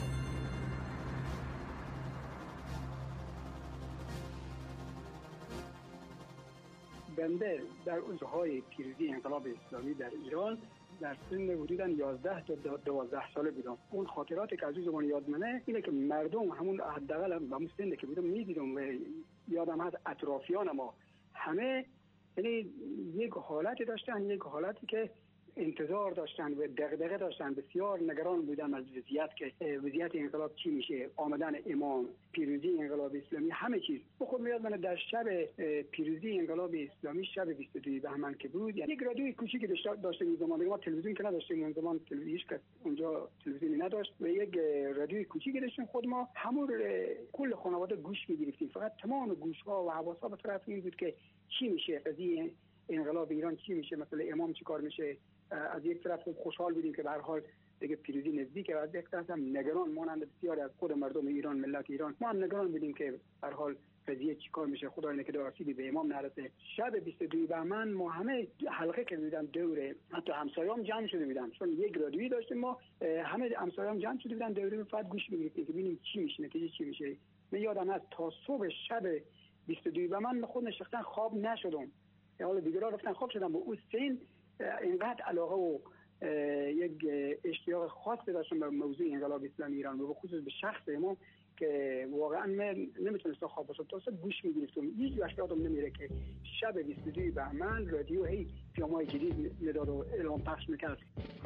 بنده در روزهای پیروزی انقلاب اسلامی در ایران در سن حدوداً 11 تا 12 ساله بودم. اون خاطراتی که از اون زمان یاد منه اینه که مردم همون حداقل و مستند که بودم میدیدم و یادم هست اطرافیان ما همه یعنی یک حالتی داشتن، یک حالتی که انتظار داشتن و دغدغه داشتن، بسیار نگران بودن از وضعیت انقلاب چی میشه، آمدن امام، پیروزی انقلاب اسلامی، همه چیز. خود میاد من در شب پیروزی انقلاب اسلامی، شب 22 بهمن که بود، یک رادیوی کوچیکی داشتیم اون زمان. ما تلویزیون که نداشتیم اون زمان، هیچ کس اونجا تلویزیونی نداشت و یک رادیوی کوچیکی داشتیم خود ما. همون کل خانواده گوش می‌گرفتیم، فقط تمام گوش‌ها و حواس‌ها به طرف این بود که چی میشه، قضیه انقلاب ایران چی میشه، مثلا امام چیکار میشه. از یک طرف خوشحال بودیم که به هر حال دیگه پیروزی نزدیکه و از یک طرف هم نگران، مانند بسیار از خود مردم ایران، ملت ایران، ما هم نگران بودیم که به هر حال قضیه چیکار میشه، خدای نکرده آسیبی به امام نرسه. شب 22 بهمن ما همه حلقه که بودن دوره، حتی همسایه‌ام جمع شده بودن، چون یک رادیویی داشتیم ما، همه همسایه‌ام جمع شده بودن دوره، فقط گوش می‌گرفتیم که ببینیم چی میشه، نتیجه چی میشه. من یادم از تا صبح شب 22 بهمن من خود نشستم خواب نشدم. حالا دیگران رفتن خواب شدم. با اون سین اینقدر علاقه و یک اشتیاق خاص داشتم به موضوع انقلاب اسلامی ایران و به خصوص به شخص امام که واقعا من نمیتونستم خواب باشم، تا صبح گوش میگرفتم. هیچ وقت یادم نمیره که شب 22 بهمن رادیو هی پیام‌های جدید میداد و اعلام پخش میکرد.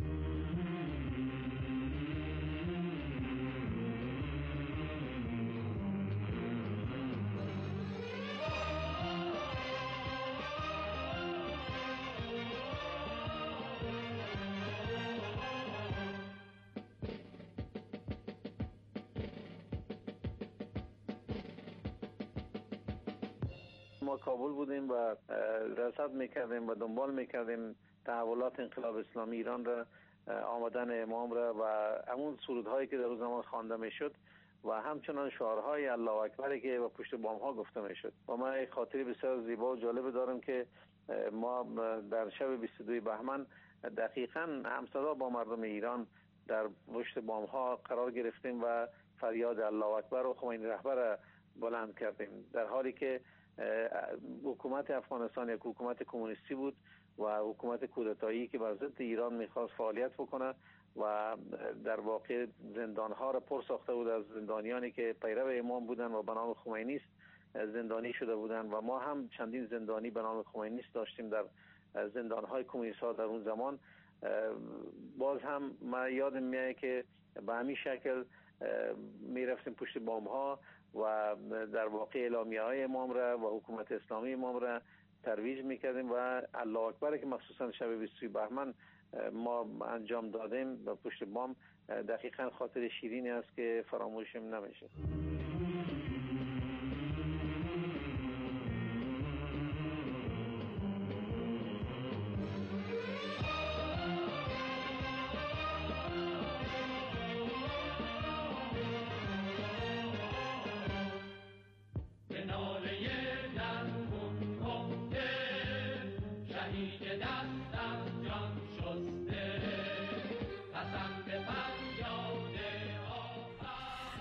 ما کابل بودیم و رصد میکردیم و دنبال میکردیم تحولات انقلاب اسلامی ایران را، آمدن امام را و همون سرودهایی که در اون زمان خوانده میشد و همچنان شعارهای الله اکبری که و پشت بام ها گفته میشد. و من خاطری بسیار زیبا و جالب دارم که ما در شب 22 بهمن دقیقاً همصدا با مردم ایران در پشت بام ها قرار گرفتیم و فریاد الله اکبر و خمینی رهبر بلند کردیم، در حالی که حکومت افغانستان یک حکومت کمونیستی بود و حکومت کودتایی که بر ضد ایران میخواست فعالیت بکنه و در واقع زندانها را پر ساخته بود از زندانیانی که پیرو امام بودن و به نام خمینیست زندانی شده بودن و ما هم چندین زندانی به نام خمینیست داشتیم در زندانهای کمونیست ها در اون زمان. باز هم من یادم میاد که به همین شکل میرفتیم پشت بام ها و در واقع اعلامیه های امام را و حکومت اسلامی امام را ترویج میکردیم و الله اکبر که مخصوصا شب 22 بهمن ما انجام دادیم و پشت بام دقیقاً خاطر شیرینی است که فراموشم نمیشه.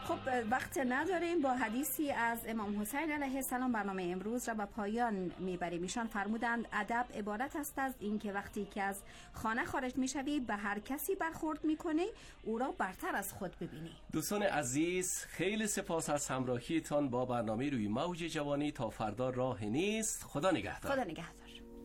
خب وقت نداریم، با حدیثی از امام حسین علیه السلام برنامه امروز را به پایان میبریم. ایشان فرمودند ادب عبارت است از این که وقتی که از خانه خارج میشوی به هر کسی برخورد میکنی او را برتر از خود ببینی. دوستان عزیز، خیلی سپاس از همراهیتان با برنامه روی موج جوانی. تا فردا راه نیست. خدا نگهدار. خدا نگهدار.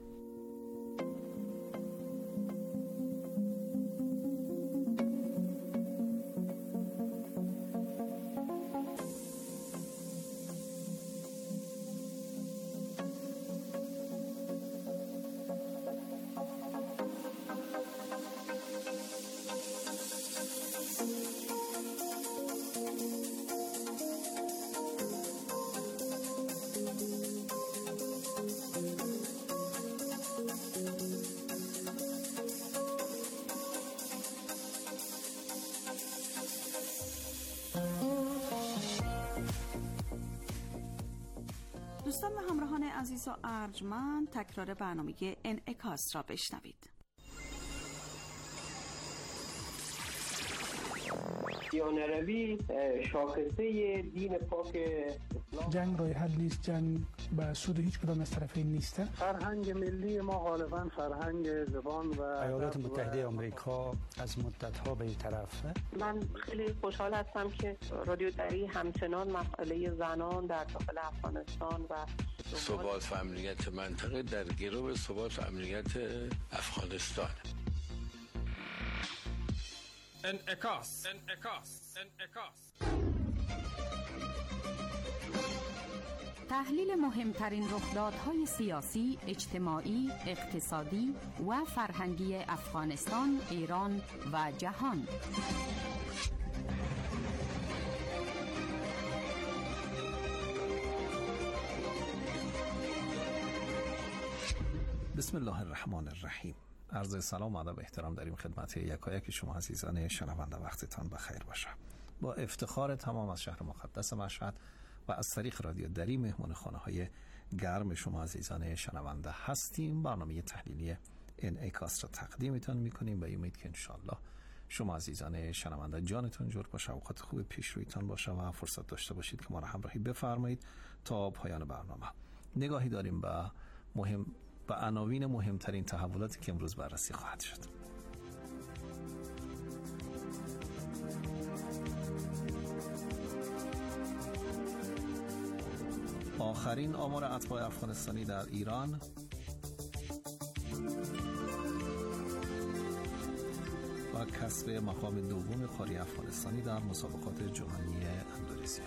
دوستان و همراهان عزیز و ارجمند، تکرار برنامه انعکاس را بشنوید. دیانروی شاخصه دین پاک اسلام. جنگ راه حل نیست، جنگ به سود هیچ کدام از طرفین نیست. فرهنگ ملی ما غالبا فرهنگ زبان و ایالات متحده آمریکا از مدت‌ها به این طرفه. من خیلی خوشحال هستم که رادیو دری همچنان مسئله زنان در داخل افغانستان و ثبات و امنیت منطقه در گرو ثبات و امنیت افغانستان. انعکاس. تحلیل مهمترین رخدادهای سیاسی، اجتماعی، اقتصادی و فرهنگی افغانستان، ایران و جهان. بسم الله الرحمن الرحیم. عرض سلام و ادب و احترام داریم خدمت یکایک شما عزیزان شنونده. وقتتان بخیر باشه. با افتخار تمام از شهر مقدس مشهد و از طریق رادیو دری مهمان خانه‌های گرم شما عزیزان شنونده هستیم. برنامه تحلیلی انعکاس را تقدیمتان می‌کنیم به امید که انشالله شما عزیزان شنونده جانتان جور باشه، اوقات خوب پیش رویتان باشه و فرصت داشته باشید که ما را همراهی بفرمایید تا پایان برنامه. نگاهی داریم به عناوین مهمترین تحولاتی که امروز بررسی خواهد شد. آخرین آمار اتباع افغانستانی در ایران، و کسب مقام دوم قاری افغانستانی در مسابقات جهانی اندونزیا.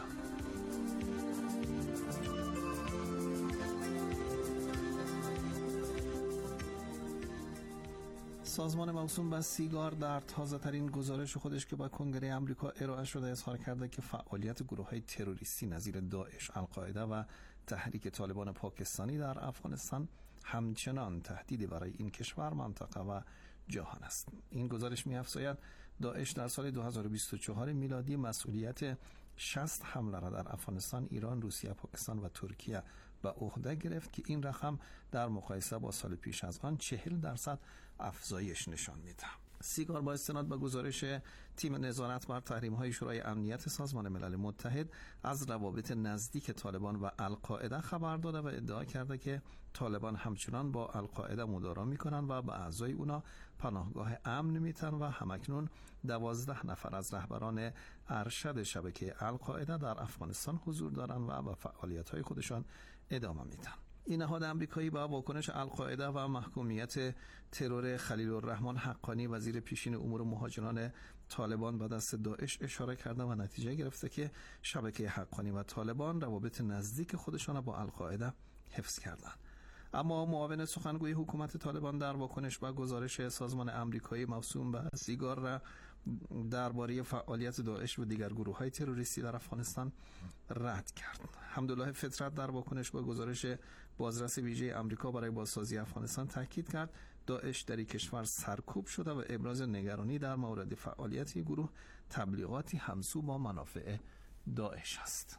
سازمان موسوم به سیگار در تازه ترین گزارش خودش که با کنگره آمریکا ارائه شده اظهار کرده که فعالیت گروه‌های تروریستی نظیر داعش، القاعده و تحریک طالبان پاکستانی در افغانستان همچنان تهدیدی برای این کشور، منطقه و جهان است. این گزارش می‌افزاید داعش در سال 2024 میلادی مسئولیت 60 حمله را در افغانستان، ایران، روسیه، پاکستان و ترکیه به عهده گرفت که این رقم در مقایسه با سال پیش از آن 40% افزایش نشان می‌دهد. سیگار با استناد به گزارش تیم نظارت بر تحریم‌های شورای امنیت سازمان ملل متحد از روابط نزدیک طالبان و القاعده خبر داده و ادعا کرده که طالبان همچنان با القاعده مدارا می‌کنند و به اعضای اونا پناهگاه امن می‌دهند و همکنون 12 نفر از رهبران ارشد شبکه القاعده در افغانستان حضور دارند و به فعالیت‌های خودشان ادامه می‌دهند. این نهاد آمریکایی با واکنش القاعده و محکومیت ترور خلیل الرحمن حقانی وزیر پیشین امور مهاجران طالبان به دست داعش اشاره کرده و نتیجه گرفته که شبکه حقانی و طالبان روابط نزدیک خودشان با القاعده حفظ کردند. اما معاون سخنگوی حکومت طالبان در واکنش به گزارش سازمان آمریکایی موسوم به سیگار را درباره فعالیت داعش و دیگر گروه‌های تروریستی در افغانستان رد کرد. حمدالله فطرت در واکنش به گزارش بازرس ویژه آمریکا برای بازسازی افغانستان تاکید کرد داعش در این کشور سرکوب شده و ابراز نگرانی در مورد فعالیت این گروه تبلیغاتی همسو با منافع داعش است.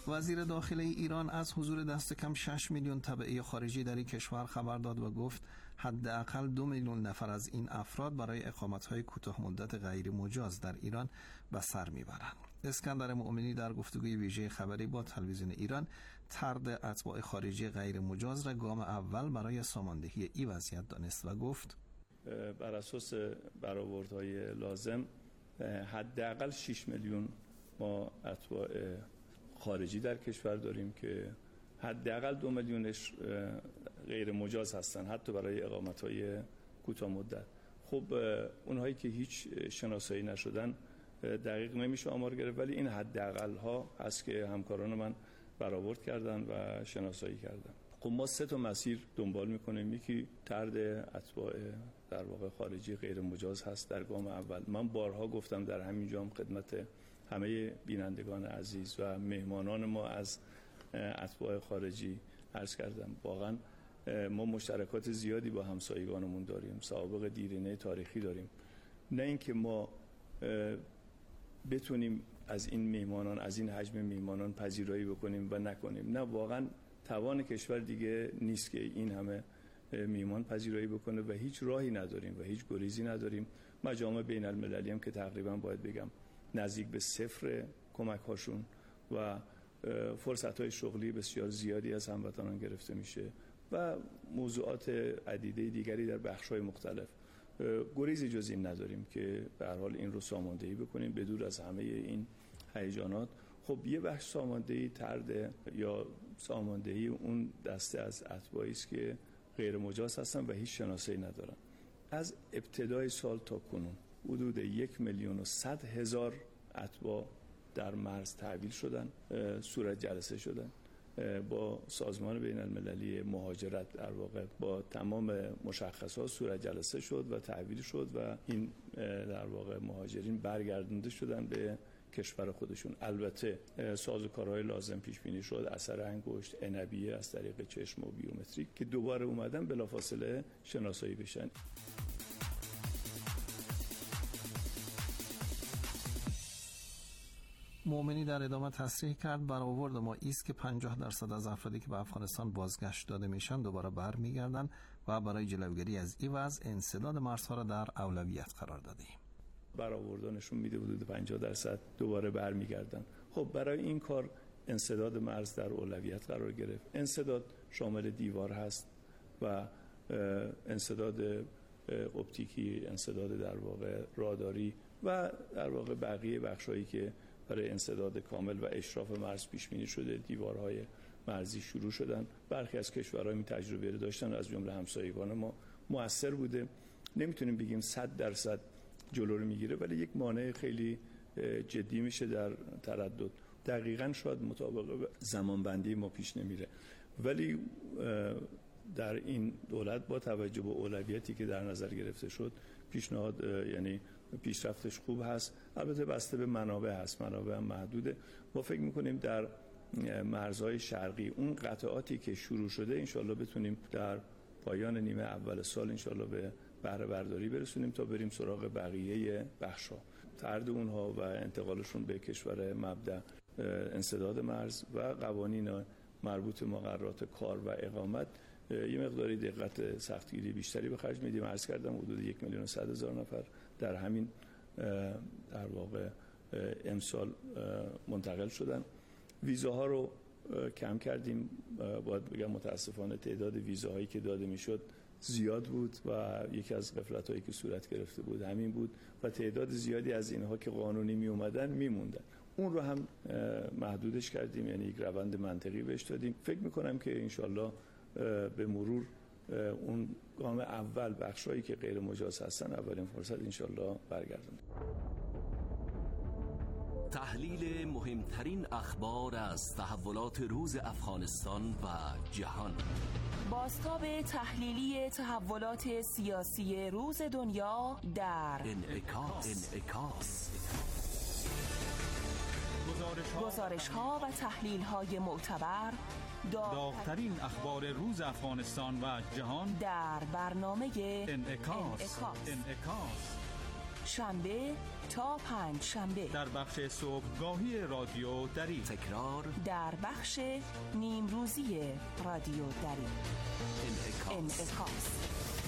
وزیر داخله ایران از حضور دست کم 6 میلیون تبعی خارجی در این کشور خبر داد و گفت حداقل 2 میلیون نفر از این افراد برای اقامت‌های کوتاه مدت غیر مجاز در ایران به سر میبرند. اسکندر مؤمنی در گفتگوی ویژه خبری با تلویزیون ایران طرد اتباع خارجی غیر مجاز را گام اول برای ساماندهی این وضعیت دانست و گفت بر اساس برآوردهای لازم حداقل 6 میلیون ما اتباع خارجی در کشور داریم که حداقل 2 میلیونش غیر مجاز هستن، حتی برای اقامت‌های کوتاه مدت. خب اونهایی که هیچ شناسایی نشدن دقیق نمیشه آمار گرفت، ولی این حداقل ها هست که همکاران من برآورد کردن و شناسایی کردن. خب ما 3 مسیر دنبال میکنیم. یکی طرد اتباع در واقع خارجی غیر مجاز هست در گام اول. من بارها گفتم در همین جام خدمت همه بینندگان عزیز و مهمانان ما از اتباع خارجی عرض کردم، واقعا ما مشترکات زیادی با همسایگانمون داریم، سابقه دیرینه تاریخی داریم. نه اینکه ما بتونیم از این میهمانان، از این حجم میهمانان پذیرایی بکنیم و نکنیم. نه، واقعا توان کشور دیگه نیست که این همه میهمان پذیرایی بکنه و هیچ راهی نداریم و هیچ گریزی نداریم. مجامع بین المللی هم که تقریبا باید بگم نزدیک به 0 کمک هاشون و فرصت های شغلی بسیار زیادی از هموطنان گرفته میشه و موضوعات عدیده دیگری در بخش های مختلف. گریزی جز این نداریم که به هر حال این رو ساماندهی بکنیم بدور از همه این هیجانات. خب یه بخش ساماندهی طرد یا ساماندهی اون دسته از اتباعی است که غیر مجاز هستن و هیچ شناسایی ندارن. از ابتدای سال تا کنون حدود 1,100,000 اتباع در مرز تحویل شدن، صورت جلسه شدن با سازمان بین المللی مهاجرت، در واقع با تمام مشخصات صورت جلسه شد و تحویل شد و این در واقع مهاجرین برگردونده شدن به کشور خودشون. البته سازوکارهای لازم پیش بینی شد، اثر انگشت، عنبیه از طریق چشم و بیومتریک که دوباره اومدن بلافاصله شناسایی بشن. مؤمنی در ادامه تصریح کرد برآورد ما است که 50% از افرادی که به افغانستان بازگشت داده میشن دوباره برمیگردن و برای جلوگیری از این وضع انسداد مرزها را در اولویت قرار دادیم. برآوردها نشون میده حدود 50% دوباره برمیگردن. خب برای این کار انسداد مرز در اولویت قرار گرفت. انسداد شامل دیوار هست و انسداد اپتیکی، انسداد در واقع راداری و در واقع بقیه بخشایی که برای انسداد کامل و اشراف مرز پیش بینی شده. دیوارهای مرزی شروع شدن. برخی از کشورها این تجربه رو داشتن، از جمله همسایگان ما. مؤثر بوده. نمیتونیم بگیم 100% جلو رو میگیره، ولی یک مانع خیلی جدی میشه در تردد. دقیقاً شاید مطابق زمانبندی ما پیش نمیره، ولی در این دولت با توجه به اولویتی که در نظر گرفته شد پیشنهاد، یعنی پیشرفتش خوب هست. البته بسته به منابع هست، منابع هم محدوده. ما فکر میکنیم در مرزهای شرقی اون قطعاتی که شروع شده انشالله بتونیم در پایان نیمه اول سال انشالله به بهره برداری برسونیم تا بریم سراغ بقیه بخش‌ها، طرد اونها و انتقالشون به کشور مبدأ، انسداد مرز و قوانین مربوط به مقررات کار و اقامت. یه مقداری دقت سختگیری بیشتری به خرج میدیم. عرض کردم حدود 1,100,000 نفر در همین در واقع امسال منتقل شدن. ویزاها رو کم کردیم. باید بگم متاسفانه تعداد ویزاهایی که داده میشد زیاد بود و یکی از غفلت‌هایی که صورت گرفته بود همین بود و تعداد زیادی از اینها که قانونی می اومدن میموندن. اون رو هم محدودش کردیم، یعنی یک روند منطقی بهش دادیم. فکر میکنم که انشالله به مرور اون گام اول بخشایی که غیر مجاز هستن اولین فرصت انشالله برگردن. تحلیل مهمترین اخبار از تحولات روز افغانستان و جهان. بازتاب تحلیلی تحولات سیاسی روز دنیا در انعکاس. گزارش‌ها و تحلیل‌های معتبر، داغ‌ترین اخبار روز افغانستان و جهان در برنامه انعکاس. شنبه تا پنج شنبه در بخش صبحگاهی رادیو دری، تکرار در بخش نیمروزی رادیو دری. انعکاس.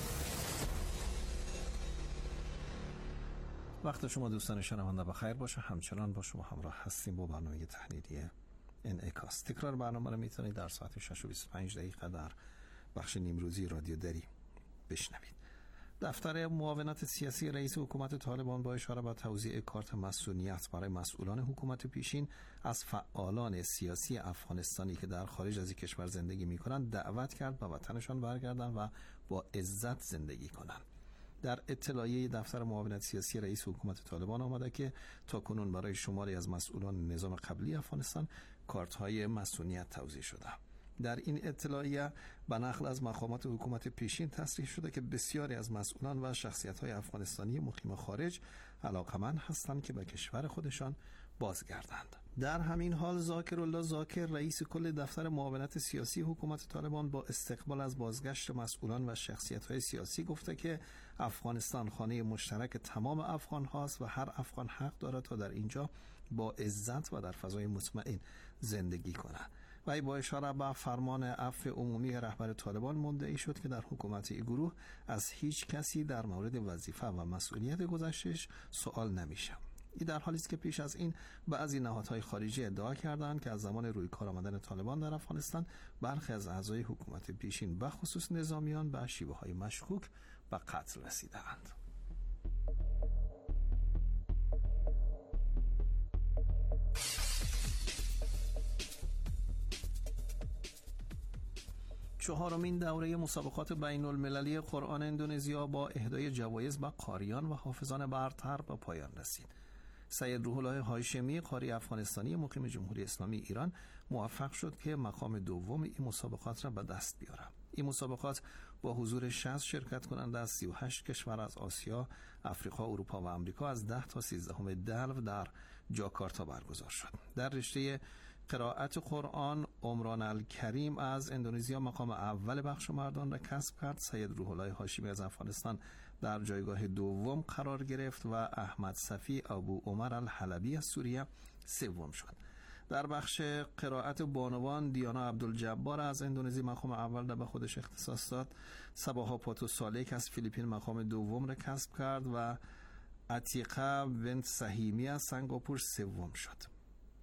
وقت شما دوستان شنونده بخیر باشه. همچنان با شما همراه هستیم با برنامه تحلیلی انعکاس. تکرار برنامه رو میتونید در ساعت 6:25 در بخش نیمروزی رادیو دری بشنوید. دفتر معاونت سیاسی رئیس حکومت طالبان با اشاره به توزیع کارت مسئولیت برای مسئولان حکومت پیشین از فعالان سیاسی افغانستانی که در خارج از کشور زندگی می‌کنند دعوت کرد به وطنشان برگردند و با عزت زندگی کنند. در اطلاعیه دفتر معاونت سیاسی رئیس حکومت طالبان آمده که تاکنون برای شماری از مسئولان نظام قبلی افغانستان کارت‌های مسئولیت توزیع شده. در این اطلاعیه به نقل از مقامات حکومت پیشین تصریح شده که بسیاری از مسئولان و شخصیت‌های افغانستانی مقیم خارج علاقمند هستند که به کشور خودشان بازگردند. در همین حال ذاکرالله ذاکر رئیس کل دفتر معاونت سیاسی حکومت طالبان با استقبال از بازگشت مسئولان و شخصیت‌های سیاسی گفته که افغانستان خانه مشترک تمام افغان هاست و هر افغان حق دارد تا در اینجا با عزت و در فضای مطمئن زندگی کند. و با اشاره به فرمان عفو عمومی رهبر طالبان مدعی شد که در حکومت این گروه از هیچ کسی در مورد وظیفه و مسئولیت گذشته‌اش سوال نمیشه. این در حالی است که پیش از این بعضی نهادهای خارجی ادعا کردند که از زمان روی کار آمدن طالبان در افغانستان برخی از اعضای حکومت پیشین به خصوص نظامیان به شیوه‌های مشکوک به قتل رسیدند. چهارمین دوره مسابقات بین المللی قرآن اندونزیا با اهدای جوایز به قاریان و حافظان برتر به پایان رسید. سید روح الله هاشمی قاری افغانستانی مقیم جمهوری اسلامی ایران موفق شد که مقام دوم این مسابقات را به دست بیاره. این مسابقات با حضور 60 شرکت کننده از 38 کشور از آسیا، افریقا، اروپا و آمریکا از 10 تا 13 دلو در جاکارتا برگزار شد. در رشته قرائت قرآن عمران الکریم از اندونزیا مقام اول بخش مردان را کسب کرد. سید روح الله هاشمی از افغانستان در جایگاه دوم قرار گرفت و احمد صفی ابو عمر الحلبی از سوریه سوم شد. در بخش قرائت بانوان دیانا عبدالجبار از اندونزی مقام اول را به خودش اختصاص داد. سباها پاتو سالک از فیلیپین مقام دوم را کسب کرد و عتیقه بنت سهیمی از سنگاپور سوم شد.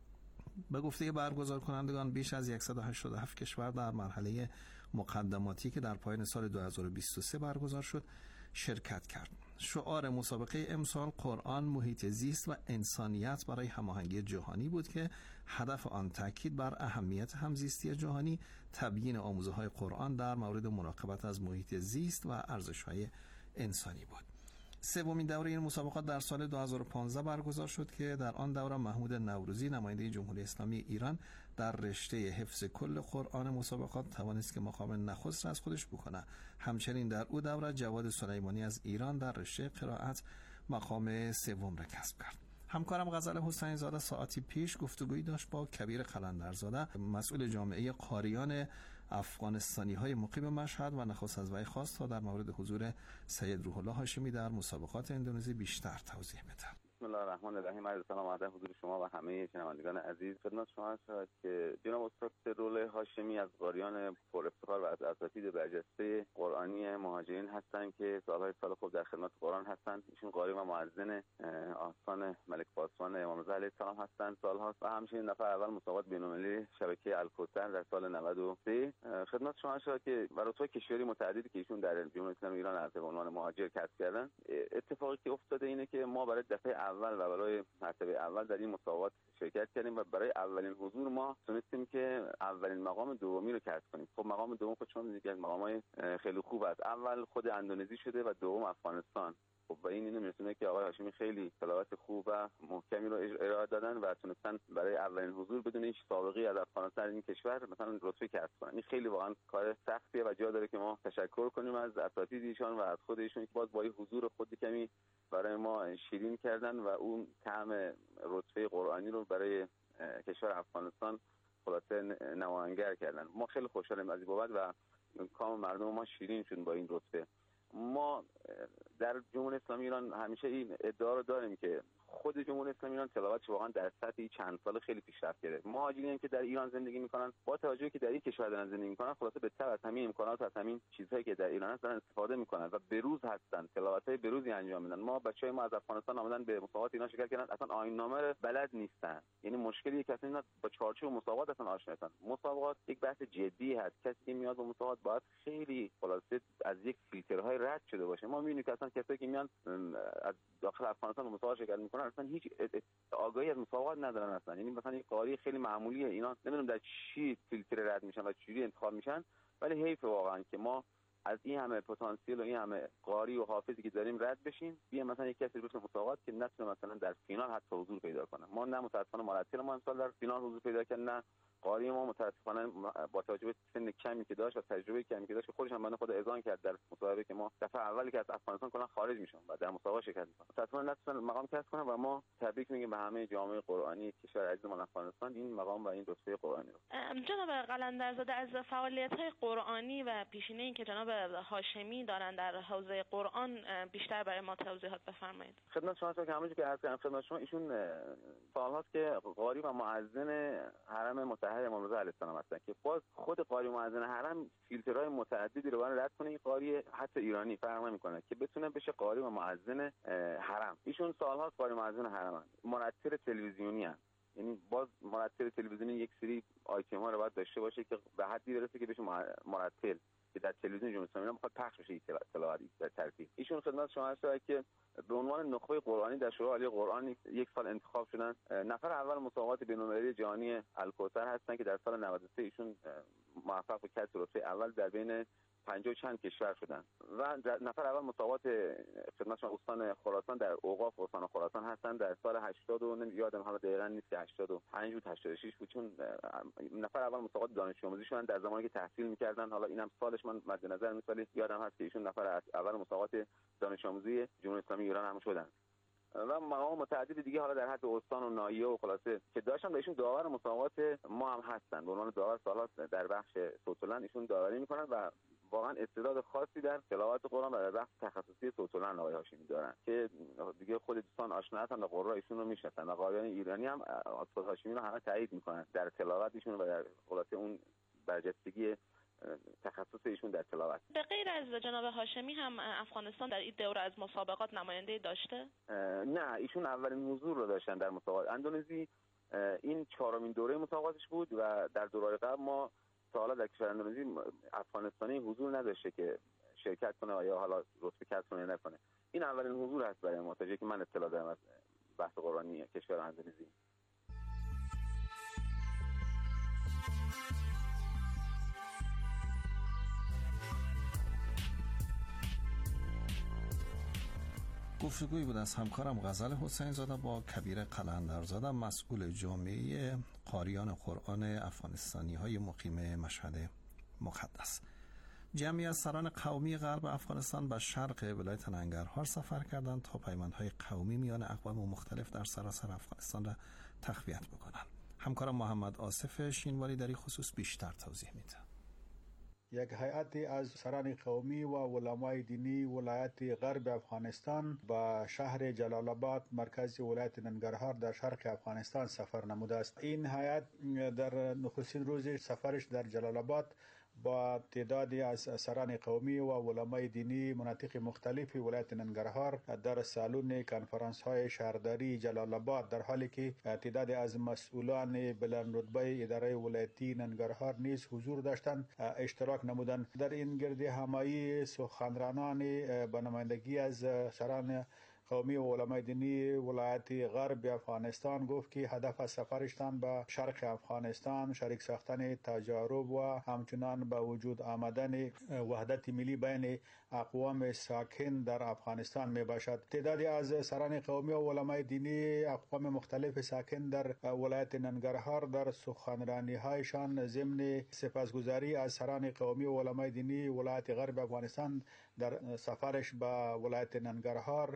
به گفته برگزار کنندگان بیش از 187 کشور در مرحله مقدماتی که در پایان سال 2023 برگزار شد شرکت کرد. شعار مسابقه امسال قرآن، محیط زیست و انسانیت برای هماهنگی جهانی بود که هدف آن تاکید بر اهمیت همزیستی جهانی، تبیین آموزه‌های قرآن در مورد مراقبت از محیط زیست و ارزش‌های انسانی بود. سومین دوره این مسابقات در سال 2015 برگزار شد که در آن دوره محمود نوروزی نماینده جمهوری اسلامی ایران در رشته حفظ کل قرآن مسابقات توانست که مقام نخست را از خودش بکنه. همچنین در او دوره جواد سلیمانی از ایران در رشته قرائت مقام سوم را کسب کرد. همکارم غزل حسین زاده ساعتی پیش گفتگویی داشت با کبیر قلندرزاده مسئول جامعه قاریان افغانستانی های مقیم مشهد و نخست از وی خواست تا در مورد حضور سید روح الله هاشمی در مسابقات اندونزی بیشتر توضیح بده. بسم الله الرحمن الرحیم. عرض سلام و ادب حضور شما و همه شنوندگان عزیز. خدمت شما هست که جناب استاد روح الله هاشمی از قاریان پر افتخار و از اساتید برجسته قرآنی مهاجرین هستند که سالهای سال خوب در خدمت قرآن هستند. ایشون قاری و مؤذن آستان ملک پاسبان امام رضا علیه السلام هستند سالهاست و همچنین نفر اول مسابقات بین‌المللی شبکه الکوثر در سال 93. خدمت شما هست که برای تو کشوری متعددی که ایشون در جمهوری اسلامی ایران از عنوان مهاجر کسب کردن، اتفاقی که افتاده اینه که ما برای دفعه اول و برای مرتبه اول در این مسابقات شرکت کردیم و برای اولین حضور ما تونستیم که اولین مقام دومی رو کسب کنیم. خب مقام دوم خود شما می‌دونید که مقامای خیلی خوب است. اول خود اندونزی شده و دوم افغانستان. خب و این نمی‌رسونه که آقای هاشمی خیلی صلاحیت خوب و محکمی رو ارائه دادن و تونستن برای اولین حضور بدون هیچ سابقه از افغانستان این کشور مثلا رتبه کسب کنن. این خیلی واقعا کار سختیه و جا داره که ما تشکر کنیم از اساتید ایشان و از خود ایشون که باز با این حضور خود کمی برای ما شیرین کردن و اون طعم رتبه قرآنی رو برای کشور افغانستان خلاصه نمایانگر کردن. ما خیلی خوشحالیم از این بابت و کام مردم ما شیرین شدن با این رتبه. ما در جمهوری اسلامی ایران همیشه این ادعا رو داریم که خود جمهوری اسلامی ایران تلاوتش واقعا در سطح چند سال خیلی پیشرفت کرده. مهاجرینی که در ایران زندگی میکنن با توجه که در این کشور دارن زندگی میکنن خلاصه بهتر از همین امکانات و از همین چیزهایی که در ایران هست دارن استفاده میکنن و بروز هستن، تلاوت‌های بروزی انجام میدن. ما بچهای ما از افغانستان آمدن به مسابقات ایران شرکت کردن، اصلا آیین‌نامه رو بلد نیستن. یعنی مشکلی که اصلا با چارچوب مسابقات اصلا آشنا نیستن. مسابقات یک بحث جدی هست. کسی که میاد به مسابقات باید خیلی خلاصه از یک فیلترهای رد شده باشه. ما می‌بینیم که اصلا کسایی که میان از داخل افغانستان مسابقات شرکت میکنن اصلا هیچ آگاهی از مسابقات ندارن اصلا. یعنی مثلا یک قاری خیلی معمولیه، اینا نمیدونم در چی فیلتر رد میشن و چجوری انتخاب میشن، ولی حیف واقعا که ما از این همه پتانسیل و این همه قاری و حافظی که داریم رد بشیم. بیا مثلا یک کسی روش مسابقات که نتونه مثلا در فینال حتی حضور پیدا کنه. ما نه متاسفانه مرتب ما امسال در فینال حضور پیدا کرد، نه قاری ما متاسفانه با توجه به سن کمی که داشت و تجربه کمی که داشت خودش هم بنده خود اذعان کرد در مسابقه که ما دفعه اولی که از افغانستان کلا خارج میشم و در مسابقه شرکت میکنم. متاسفانه نتونن مقام کسب کنن و ما تبریک میگیم به همه جامعه قرآنی کشور عزیزمان افغانستان این مقام و این رتبه قرآنی رو. جناب قلندرزاده، از فعالیت‌های قرآنی و پیشینه‌ای که جناب هاشمی دارن در حوزه قرآن بیشتر برای ما توضیحات بفرمایید. خدمت شما که همونجوری که عرض کردم خدمت شما، ایشون سال‌هاست که قاری و مؤذن حرم مطهر امام رضا علیه السلام هستن که باز خود قاری و مؤذن حرم فیلترهای متعددی رو باید رد کنه. این قاری حتی ایرانی فرق نمی‌کنه که بتونه بشه قاری و مؤذن حرم. ایشون سال‌هاست قاری و مؤذن حرمن، مرتل تلویزیونی هستن. یعنی باز مرتل تلویزیونی یک سری آیتم‌ها رو باید داشته باشه که به حدی برسه که بشه مرتل که در تلویزیون جمهوری اسلامی بخواد پخش بشه تلاوت در ترتیب. ایشون خدمت شما هست که به عنوان نخبه قرآنی در شورای عالی قرآن یک سال انتخاب شدن. نفر اول مسابقات بین‌المللی جهانی الکوثر هستن که در سال 93 ایشون موفق به کسب رتبه اول در بین 50 چند کشور شدن و نفر اول مسابقات خدمت شما استان خراسان در اوقاف استان خراسان هستن در سال 80 و یادم حالا دقیقاً نیست که 85 بود 86 بود، چون نفر اول مسابقات دانش آموزی شدن در زمانی که تحصیل می‌کردن. حالا اینم سالش من مد نظر نیست ولی یادم هست که ایشون نفر اول مسابقات دانش آموزی جمهوری اسلامی ایران هم شدن و مقام متعدد دیگه حالا در حد استان و ناحیه و خلاصه که داشتن. ایشون داور مسابقات ما هم هستن، به عنوان داور سال‌هاست در بخش صوت‌العلن ایشون داوری می‌کنن و واقعا استعداد خاصی در تلاوت قرآن و در بخش تخصصی صوت‌العلن آقای هاشمی دارن که دیگه خود دوستان آشنا هستن و قرآن ایشون رو میشناسن و قاریان ایرانی هم استاد هاشمی رو همه تایید میکنن در تلاوت ایشون و در خلاصه اون برجستگی تخصص ایشون در تلاوت. به غیر از جناب هاشمی هم افغانستان در این دوره از مسابقات نماینده داشته؟ نه، ایشون اولین حضور رو داشتن در مسابقات. اندونزی این 4مین دوره مسابقاتش بود و در دوره قبل ما تا حالا در کشور اندونزی افغانستانی حضور نداشته که شرکت کنه و یا حالا رتبه کسب کنه نکنه. این اولین حضور هست برای ما تا جایی که من اطلاع دارم از بحث قرآنی کشور اندونزی. گفتگویی بود از همکارم غزل حسین زاده با کبیر قلندرزاده، مسئول جامعه قاریان قرآن افغانستانی های مقیم مشهد مقدس. جمعی از سران قومی غرب افغانستان به شرق ولایت ننگرهار سفر کردند تا پیوندهای قومی میان اقوام مختلف در سراسر افغانستان را تقویت بکنند. همکارم محمد آصف شینواری در این خصوص بیشتر توضیح میده. یک هیئت از سران قومی و علمای دینی ولایت غرب افغانستان با شهر جلال آباد مرکز ولایت ننگرهار در شرق افغانستان سفر نموده است. این هیئت در نخستین روز سفرش در جلال آباد با تعدادی از سران قومی و علمای دینی مناطق مختلف ولایت ننگرهار در سالن کنفرانس های شهرداری جلال آباد در حالی که تعدادی از مسئولان بلند رتبه اداره ولایتی ننگرهار نیز حضور داشتند اشتراک نمودند. در این گرد همایی سخنرانان به نمایندگی از سران قومی و علمای دینی ولایت غرب افغانستان گفت که هدف از سفرشان به شرق افغانستان شریک ساختن تجارب و همچنان به وجود آمدن وحدت ملی بین اقوام ساکن در افغانستان می باشد. تعدادی از سران قومی و علمای دینی اقوام مختلف ساکن در ولایت ننگرهار در سخنرانی هایشان ضمن سپاسگزاری از سران قومی و علمای دینی ولایت غرب افغانستان در سفرش به ولایت ننگرهار گفت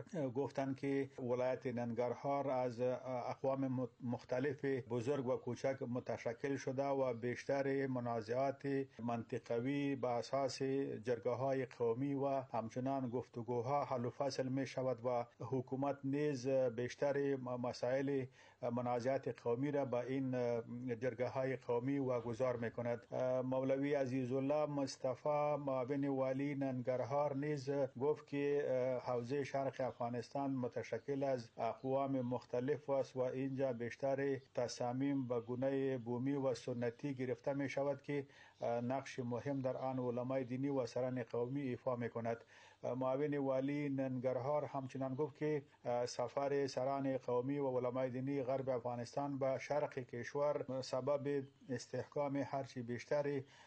گفتند که ولایت ننگرهار از اقوام مختلف بزرگ و کوچک متشکل شده و بیشتر منازعات منطقوی به اساس جرگه‌های قومی و همچنان گفتگوها حل و فصل می شود و حکومت نیز بیشتر مسائل منازعات قومی را به این جرگه‌های قومی واگذار می‌کند. مولوی عزیزالله مصطفی معاون والی ننگرهار نیز گفت که حوزه شرق افغانستان متشکل از اقوام مختلف است و اینجا بیشتر تصامیم به گونه بومی و سنتی گرفته می شود که نقش مهم در آن علمای دینی و سران قومی ایفا می کند. معاون والی ننگرهار همچنان گفت که سفر سران قومی و علمای دینی غرب افغانستان به شرق کشور سبب استحکام هرچی بیشتر